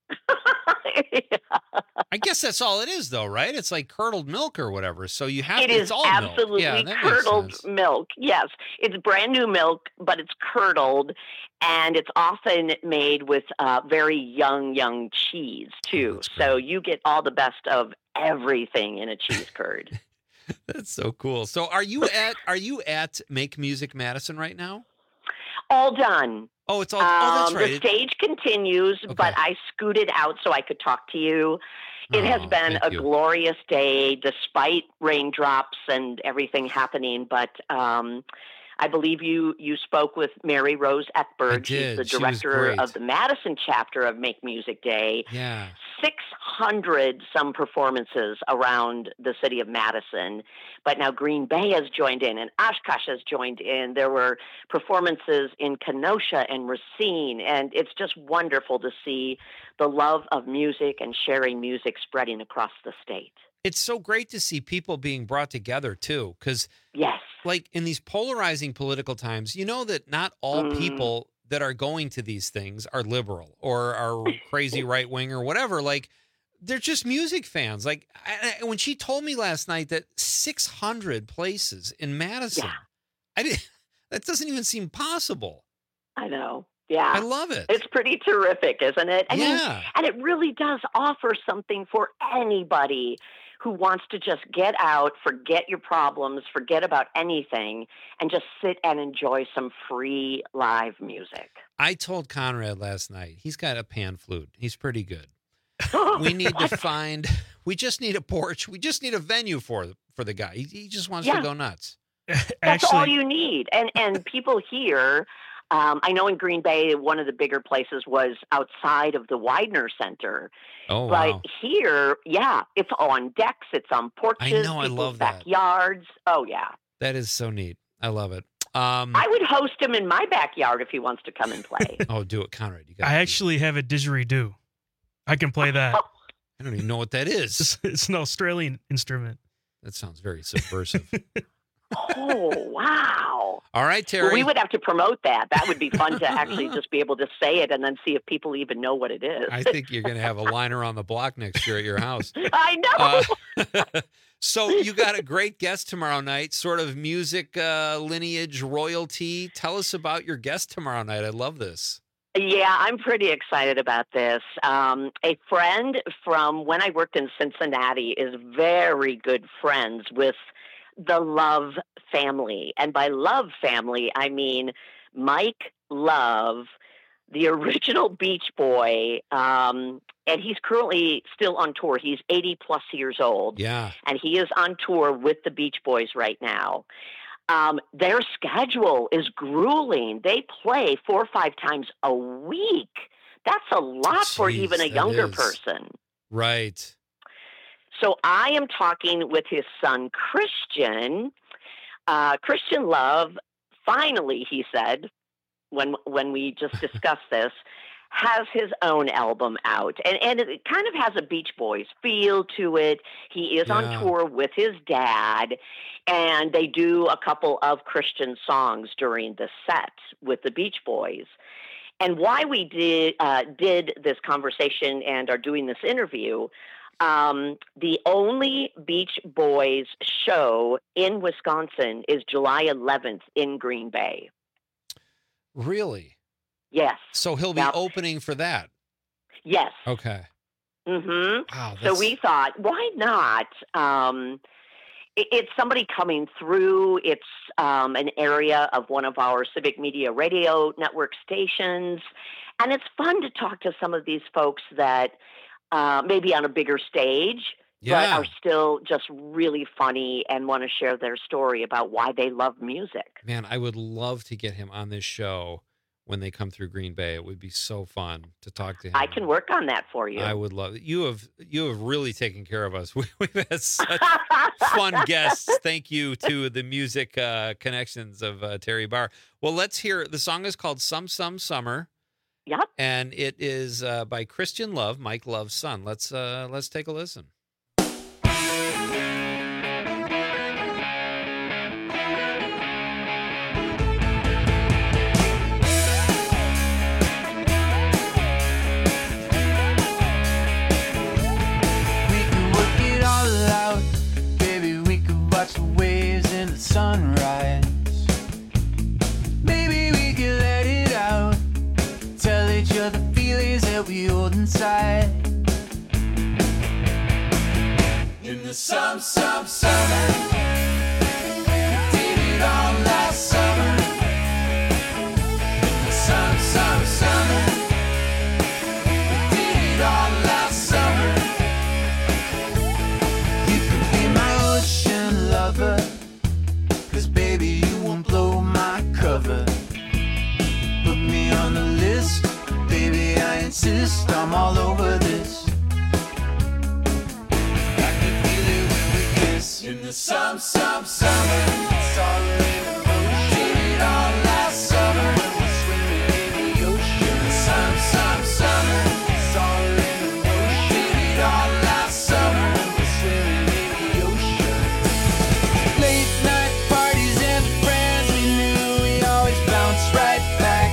I guess that's all it is, though, right? It's like curdled milk or whatever. So you have It it's is all milk. absolutely Yeah, that makes curdled sense. milk. Yes, it's brand new milk, but it's curdled, and it's often made with uh, very young, young cheese too. So you get all the best of everything in a cheese curd. That's so cool. So are you at are you at Make Music Madison right now? All done. Oh, it's all. oh, that's Um, right. The It- stage continues, but I scooted out so I could talk to you. It has Oh, been thank a you. glorious day despite raindrops and everything happening. But um, I believe you you spoke with Mary Rose Ekberg. She's did. the She was director great. of the Madison chapter of Make Music Day. Yeah. six hundred some performances around the city of Madison. But now Green Bay has joined in and Oshkosh has joined in. There were performances in Kenosha and Racine. And it's just wonderful to see the love of music and sharing music spreading across the state. It's so great to see people being brought together too, because yes, like in these polarizing political times, you know that not all Mm. people that are going to these things are liberal or are crazy right wing or whatever. Like they're just music fans. Like I, I- when she told me last night that six hundred places in Madison, I did, that doesn't even seem possible. I know. Yeah. I love it. It's pretty terrific, isn't it? I mean, Yeah. and it really does offer something for anybody who wants to just get out, forget your problems, forget about anything, and just sit and enjoy some free live music. I told Conrad last night, he's got a pan flute. He's pretty good. We need to find, we just need a porch. We just need a venue for, for the guy. He, he just wants Yeah. to go nuts. That's all you need. And and people here, um, I know in Green Bay, one of the bigger places was outside of the Widener Center. Oh, But wow. here, yeah, it's on decks, it's on porches, know, I people's love that. backyards. Oh, yeah. That is so neat. I love it. Um, I would host him in my backyard if he wants to come and play. oh, do it, Conrad. You got I actually have a didgeridoo. I can play that. I don't even know what that is. It's, it's an Australian instrument. That sounds very subversive. Oh, wow. All right, Terry. Well, we would have to promote that. That would be fun to actually just be able to say it and then see if people even know what it is. I think you're going to have a liner on the block next year at your house. I know. Uh, so you got a great guest tomorrow night, sort of music uh, lineage royalty. Tell us about your guest tomorrow night. I love this. Yeah, I'm pretty excited about this. Um, a friend from when I worked in Cincinnati is very good friends with the Love family. And by Love family, I mean Mike Love, the original Beach Boy. Um, and he's currently still on tour. He's eighty plus years old. Yeah. And he is on tour with the Beach Boys right now. Um, their schedule is grueling. They play four or five times a week. That's a lot for Jeez, even a that younger is. person. Right. So I am talking with his son, Christian. Uh, Christian Love, finally, he said, when when we just discussed this, has his own album out. And, and it kind of has a Beach Boys feel to it. He is Yeah. on tour with his dad, and they do a couple of Christian songs during the set with the Beach Boys. And why we did uh, did this conversation and are doing this interview, um, the only Beach Boys show in Wisconsin is July eleventh in Green Bay. Really? Yes. So he'll be Now- opening for that. Yes. Okay. Mm-hmm. Wow. So that's- we thought, why not? Um, it, it's somebody coming through. It's um, an area of one of our Civic Media Radio Network stations. And it's fun to talk to some of these folks that uh, maybe on a bigger stage, but Yeah. are still just really funny and want to share their story about why they love music. Man, I would love to get him on this show when they come through Green Bay. It would be so fun to talk to him. I can work on that for you. I would love it. You have you have really taken care of us. We, we've had such fun guests. Thank you to the music uh, connections of uh, Terry Barr. Well, let's hear. The song is called "Some Some Summer." Yep. And it is uh, by Christian Love, Mike Love's son. Let's uh, let's take a listen. We could work it all out, baby. We could watch the waves and the sunrise. Maybe we could let it out, tell each other feelings that we hold inside. In the some, some, summer, we did it all last summer. In the some, some, summer, we did it all last summer. You could be my ocean lover, 'cause baby you won't blow my cover. Put me on the list, baby I insist, I'm all over this. I can feel it when we kiss. In the some, some, summer, it's all in the motion. Did it all last summer, when we're swimming in the ocean. In the some, some, summer, it's all in the motion. Did it all last summer, when we're swimming in the ocean. Late night parties and the friends we knew, we always bounce right back.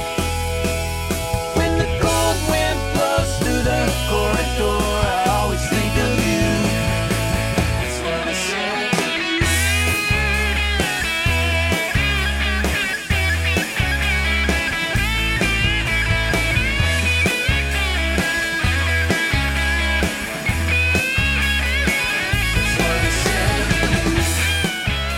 When the cold wind blows through the corridor, I always think of you. That's what I say. That's what I say.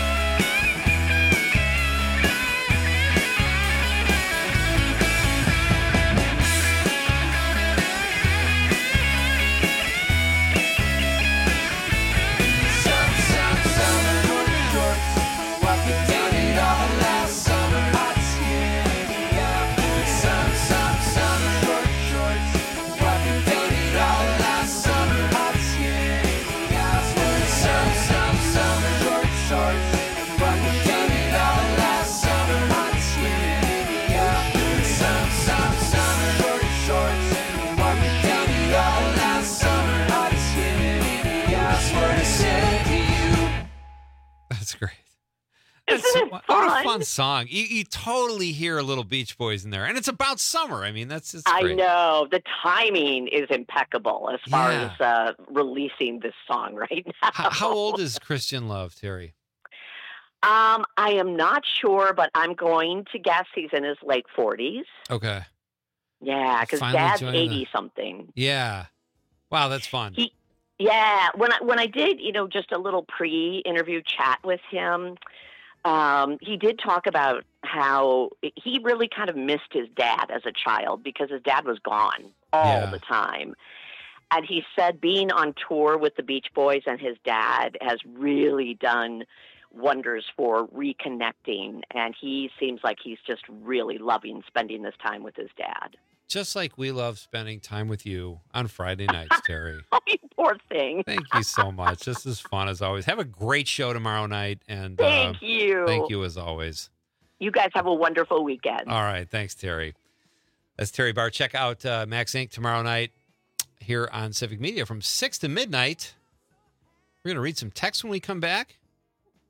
Some, some, summer, short shorts, what we did it all last summer. Hot skin, yeah. Some, some, summer, short shorts, what we did it all last summer. Hot skin, yeah. Some, some, summer, short shorts, what we did it all last summer. Hot skin, yeah. Some, some, summer, short shorts, what we did it all last summer. Hot skin, yeah. That's what I said to you. That's great. Isn't That's it what a fun? fun song. You, you totally hear a little Beach Boys in there, and it's about summer. I mean, that's it's I great. know. The timing is impeccable as far Yeah. as uh, releasing this song right now. How, how old is Christian Love, Terry? Um, I am not sure, but I'm going to guess he's in his late forties. Okay. Yeah, because Finally Dad's joining the- eighty something. Yeah. Wow, that's fun. He, yeah, when I when I did, you know, just a little pre-interview chat with him, um, he did talk about how he really kind of missed his dad as a child because his dad was gone all Yeah. the time. And he said being on tour with the Beach Boys and his dad has really done wonders for reconnecting. And he seems like he's just really loving spending this time with his dad. Just like we love spending time with you on Friday nights, Terry. Oh, you poor thing. Thank you so much. This is fun as always. Have a great show tomorrow night. And Thank uh, you. Thank you as always. You guys have a wonderful weekend. All right. Thanks, Terry. That's Terry Barr. Check out uh, Max Incorporated tomorrow night here on Civic Media from six to midnight. We're going to read some texts when we come back.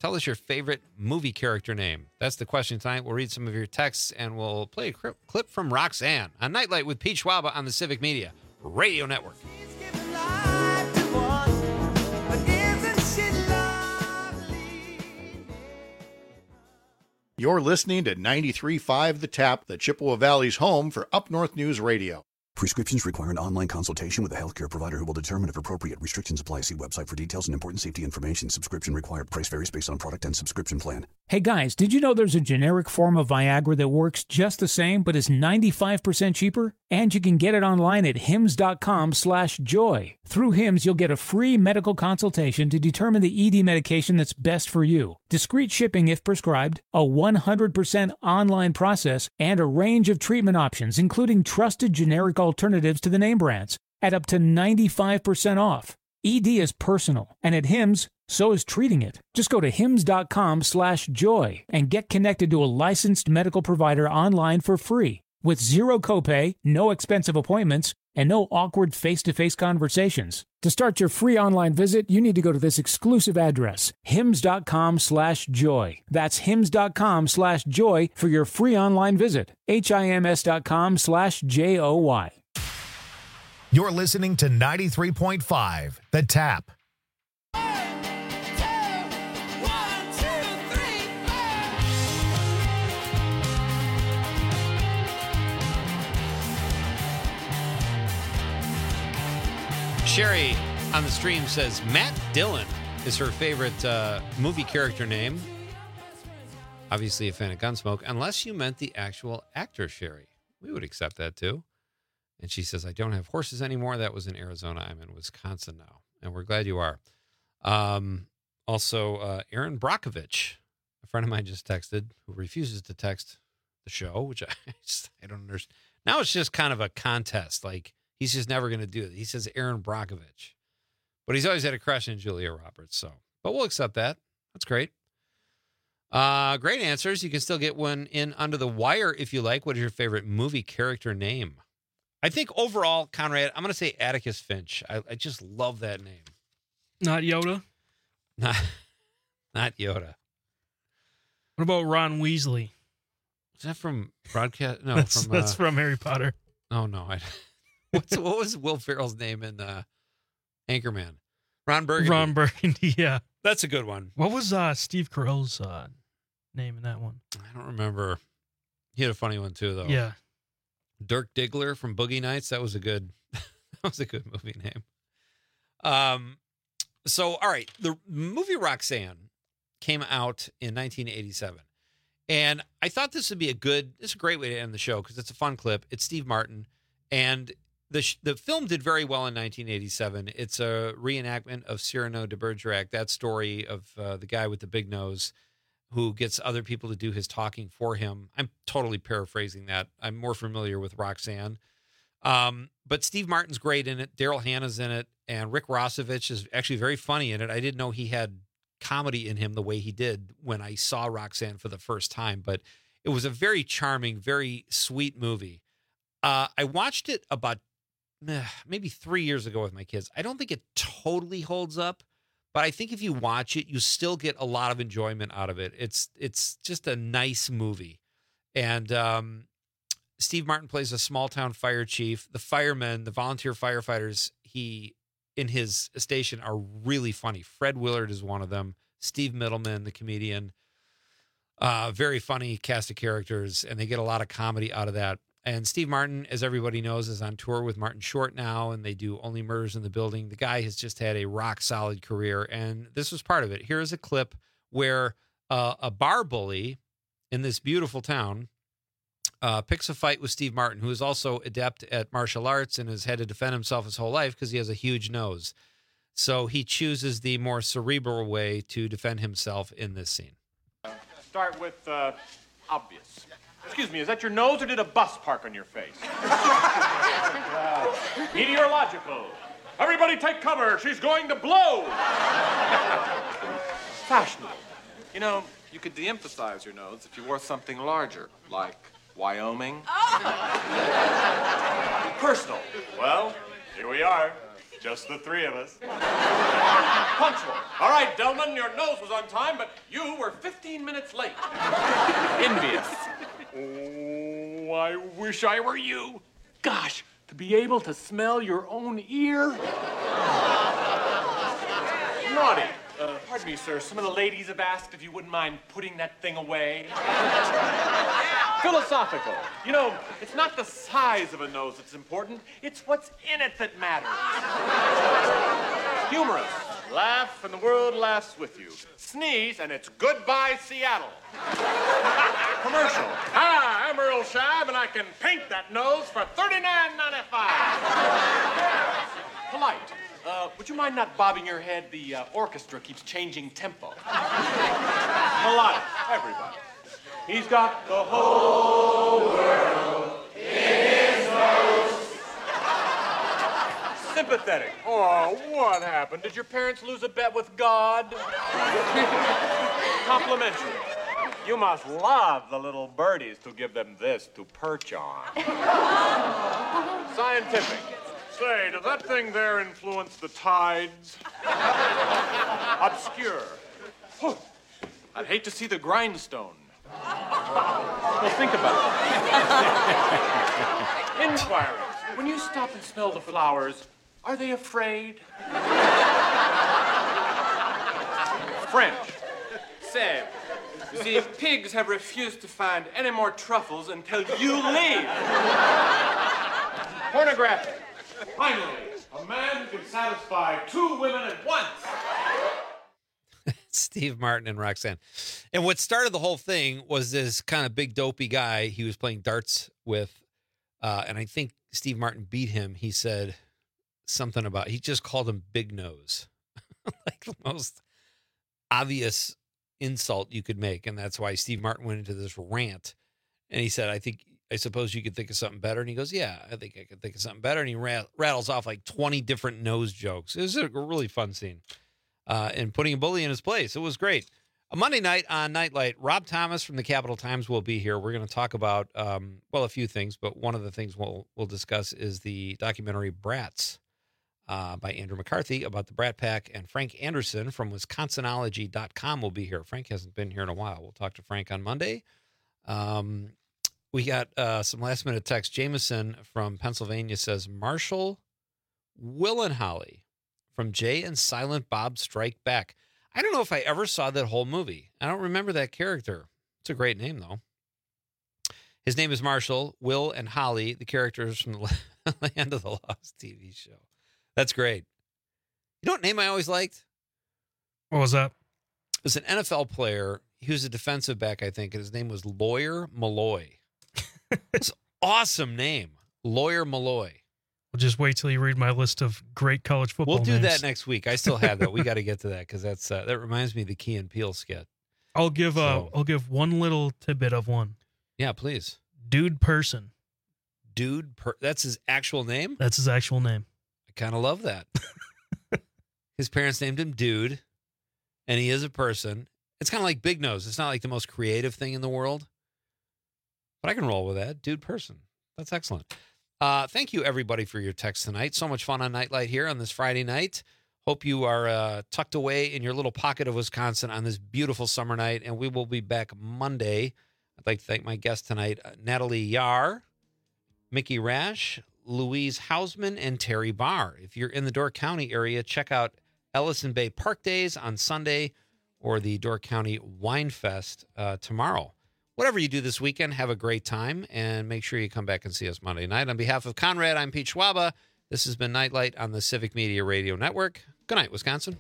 Tell us your favorite movie character name. That's the question tonight. We'll read some of your texts, and we'll play a clip from Roxanne on Nightlight with Pete Schwaba on the Civic Media Radio Network. You're listening to ninety-three point five The Tap, the Chippewa Valley's home for Up North News Radio. Prescriptions require an online consultation with a healthcare provider who will determine if appropriate. Restrictions apply. See website for details and important safety information. Subscription required. Price varies based on product and subscription plan. Hey guys, did you know there's a generic form of Viagra that works just the same but is ninety-five percent cheaper? And you can get it online at hims.com slash joy. Through Hims, you'll get a free medical consultation to determine the E D medication that's best for you. Discreet shipping if prescribed, a one hundred percent online process, and a range of treatment options, including trusted generic alternatives to the name brands, at up to ninety-five percent off. E D is personal, and at Hims, so is treating it. Just go to hims.com slash joy and get connected to a licensed medical provider online for free with zero copay, no expensive appointments, and no awkward face-to-face conversations. To start your free online visit, you need to go to this exclusive address, hims.com slash joy. That's hims.com slash joy for your free online visit. H-I-M-S.com slash J-O-Y. You're listening to ninety-three point five, The Tap. Sherry on the stream says Matt Dillon is her favorite uh, movie character name. Obviously a fan of Gunsmoke, unless you meant the actual actor, Sherry. We would accept that too. And she says, I don't have horses anymore. That was in Arizona. I'm in Wisconsin now. And we're glad you are. Um, also, uh, Aaron Brockovich, a friend of mine just texted, who refuses to text the show, which I just, I don't understand. Now it's just kind of a contest. Like, he's just never going to do it. He says Aaron Brockovich. But he's always had a crush on Julia Roberts. So, but we'll accept that. That's great. Uh, great answers. You can still get one in under the wire if you like. What is your favorite movie character name? I think overall, Conrad, I'm going to say Atticus Finch. I, I just love that name. Not Yoda? Not, not Yoda. What about Ron Weasley? Is that from broadcast? No, that's from, that's uh, from Harry Potter. Oh, no. I, what's, what was Will Ferrell's name in uh, Anchorman? Ron Burgundy. Ron Burgundy, yeah. That's a good one. What was uh, Steve Carell's uh, name in that one? I don't remember. He had a funny one, too, though. Yeah. Dirk Diggler from Boogie Nights. That was a good, that was a good movie name. Um, so all right, the movie Roxanne came out in nineteen eighty-seven, and I thought this would be a good, this is a great way to end the show because it's a fun clip. It's Steve Martin, and the sh- the film did very well in nineteen eighty-seven. It's a reenactment of Cyrano de Bergerac, that story of uh, the guy with the big nose who gets other people to do his talking for him. I'm totally paraphrasing that. I'm more familiar with Roxanne. Um, but Steve Martin's great in it. Daryl Hannah's in it. And Rick Rossovich is actually very funny in it. I didn't know he had comedy in him the way he did when I saw Roxanne for the first time. But it was a very charming, very sweet movie. Uh, I watched it about eh, maybe three years ago with my kids. I don't think it totally holds up. But I think if you watch it, you still get a lot of enjoyment out of it. It's it's just a nice movie. And um, Steve Martin plays a small-town fire chief. The firemen, the volunteer firefighters he in his station are really funny. Fred Willard is one of them. Steve Middleman, the comedian. Uh, very funny cast of characters, and they get a lot of comedy out of that. And Steve Martin, as everybody knows, is on tour with Martin Short now, and they do Only Murders in the Building. The guy has just had a rock-solid career, and this was part of it. Here's a clip where uh, a bar bully in this beautiful town uh, picks a fight with Steve Martin, who is also adept at martial arts and has had to defend himself his whole life because he has a huge nose. So he chooses the more cerebral way to defend himself in this scene. Start with uh, obvious. Excuse me, is that your nose or did a bus park on your face? Meteorological. Everybody take cover. She's going to blow. Fashionable. You know, you could de-emphasize your nose if you wore something larger, like Wyoming. Personal. Well, here we are. Just the three of us. Punctual. All right, Delman, your nose was on time, but you were fifteen minutes late. Envious. Oh, I wish I were you. Gosh, to be able to smell your own ear. Naughty. Uh, pardon me, sir. Some of the ladies have asked if you wouldn't mind putting that thing away. Philosophical. You know, it's not the size of a nose that's important. It's what's in it that matters. Humorous. Laugh and the world laughs with you. Sneeze and it's goodbye Seattle. Commercial. Hi, I'm Earl Scheib and I can paint that nose for thirty-nine ninety-five. Polite. Uh, would you mind not bobbing your head? The uh, orchestra keeps changing tempo. Melodic. Everybody. He's got the whole world in his nose. Sympathetic. Oh, what happened? Did your parents lose a bet with God? Complimentary. You must love the little birdies to give them this to perch on. Scientific. Say, does that thing there influence the tides? Obscure. Whew. I'd hate to see the grindstone. Well, think about it. Inquiry. When you stop and smell the flowers, are they afraid? French. Seb. You see, pigs have refused to find any more truffles until you leave. Pornographic. Finally, a man who can satisfy two women at once. Steve Martin and Roxanne. And what started the whole thing was this kind of big dopey guy he was playing darts with. Uh, and I think Steve Martin beat him. He said something about, he just called him Big Nose. Like the most obvious insult you could make. And that's why Steve Martin went into this rant. And he said, I think, I suppose you could think of something better. And he goes, yeah, I think I could think of something better. And he rat- rattles off like twenty different nose jokes. It was a really fun scene. Uh, and putting a bully in his place. It was great. A Monday night on Nightlight, Rob Thomas from the Capital Times will be here. We're going to talk about, um, well, a few things, but one of the things we'll, we'll discuss is the documentary Brats uh, by Andrew McCarthy about the Brat Pack. And Frank Anderson from Wisconsinology dot com will be here. Frank hasn't been here in a while. We'll talk to Frank on Monday. Um, we got uh, some last-minute text. Jameson from Pennsylvania says, Marshall Willenholly from Jay and Silent Bob Strike Back. I don't know if I ever saw that whole movie. I don't remember that character. It's a great name, though. His name is Marshall, Will, and Holly, the characters from the Land of the Lost T V show. That's great. You know what name I always liked? What was that? It was an N F L player. He was a defensive back, I think, and his name was Lawyer Malloy. It's an awesome name. Lawyer Malloy. We'll just wait till you read my list of great college football We'll do names. that next week. I still have that. We got to get to that because that's uh, that reminds me of the Key and Peele skit. I'll give uh, So- I'll give one little tidbit of one. Yeah, please. Dude Person. Dude, per- that's his actual name? That's his actual name. I kind of love that. His parents named him Dude, and he is a person. It's kind of like Big Nose. It's not like the most creative thing in the world, but I can roll with that. Dude Person. That's excellent. Uh, thank you, everybody, for your text tonight. So much fun on Nightlight here on this Friday night. Hope you are uh, tucked away in your little pocket of Wisconsin on this beautiful summer night, and we will be back Monday. I'd like to thank my guests tonight, uh, Natalie Yar, Mickey Rash, Louise Hausman, and Terry Barr. If you're in the Door County area, check out Ellison Bay Park Days on Sunday or the Door County Wine Fest uh, tomorrow. Whatever you do this weekend, have a great time, and make sure you come back and see us Monday night. On behalf of Conrad, I'm Pete Schwaba. This has been Nightlight on the Civic Media Radio Network. Good night, Wisconsin.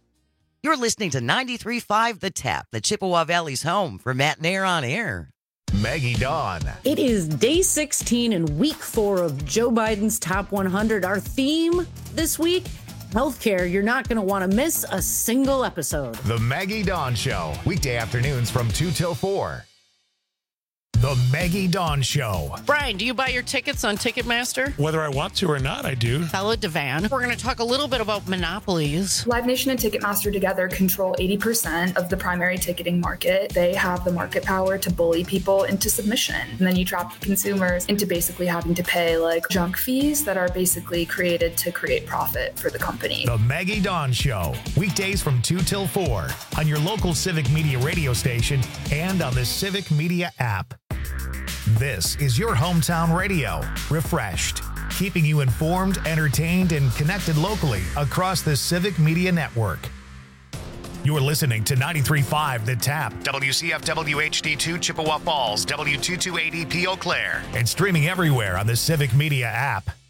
You're listening to ninety-three point five The Tap, the Chippewa Valley's home for Matt and Air on Air. Maggie Dawn. It is day sixteen and week four of Joe Biden's Top one hundred. Our theme this week, healthcare. You're not going to want to miss a single episode. The Maggie Dawn Show, weekday afternoons from two till four. The Maggie Dawn Show. Brian, do you buy your tickets on Ticketmaster? Whether I want to or not, I do. Bella Devan. We're going to talk a little bit about monopolies. Live Nation and Ticketmaster together control eighty percent of the primary ticketing market. They have the market power to bully people into submission. And then you trap consumers into basically having to pay like junk fees that are basically created to create profit for the company. The Maggie Dawn Show, weekdays from two till four on your local Civic Media radio station and on the Civic Media app. This is your hometown radio, refreshed, keeping you informed, entertained, and connected locally across the Civic Media Network. You're listening to ninety-three point five The Tap, W C F W H D two Chippewa Falls, W two two eight E P Eau Claire, and streaming everywhere on the Civic Media app.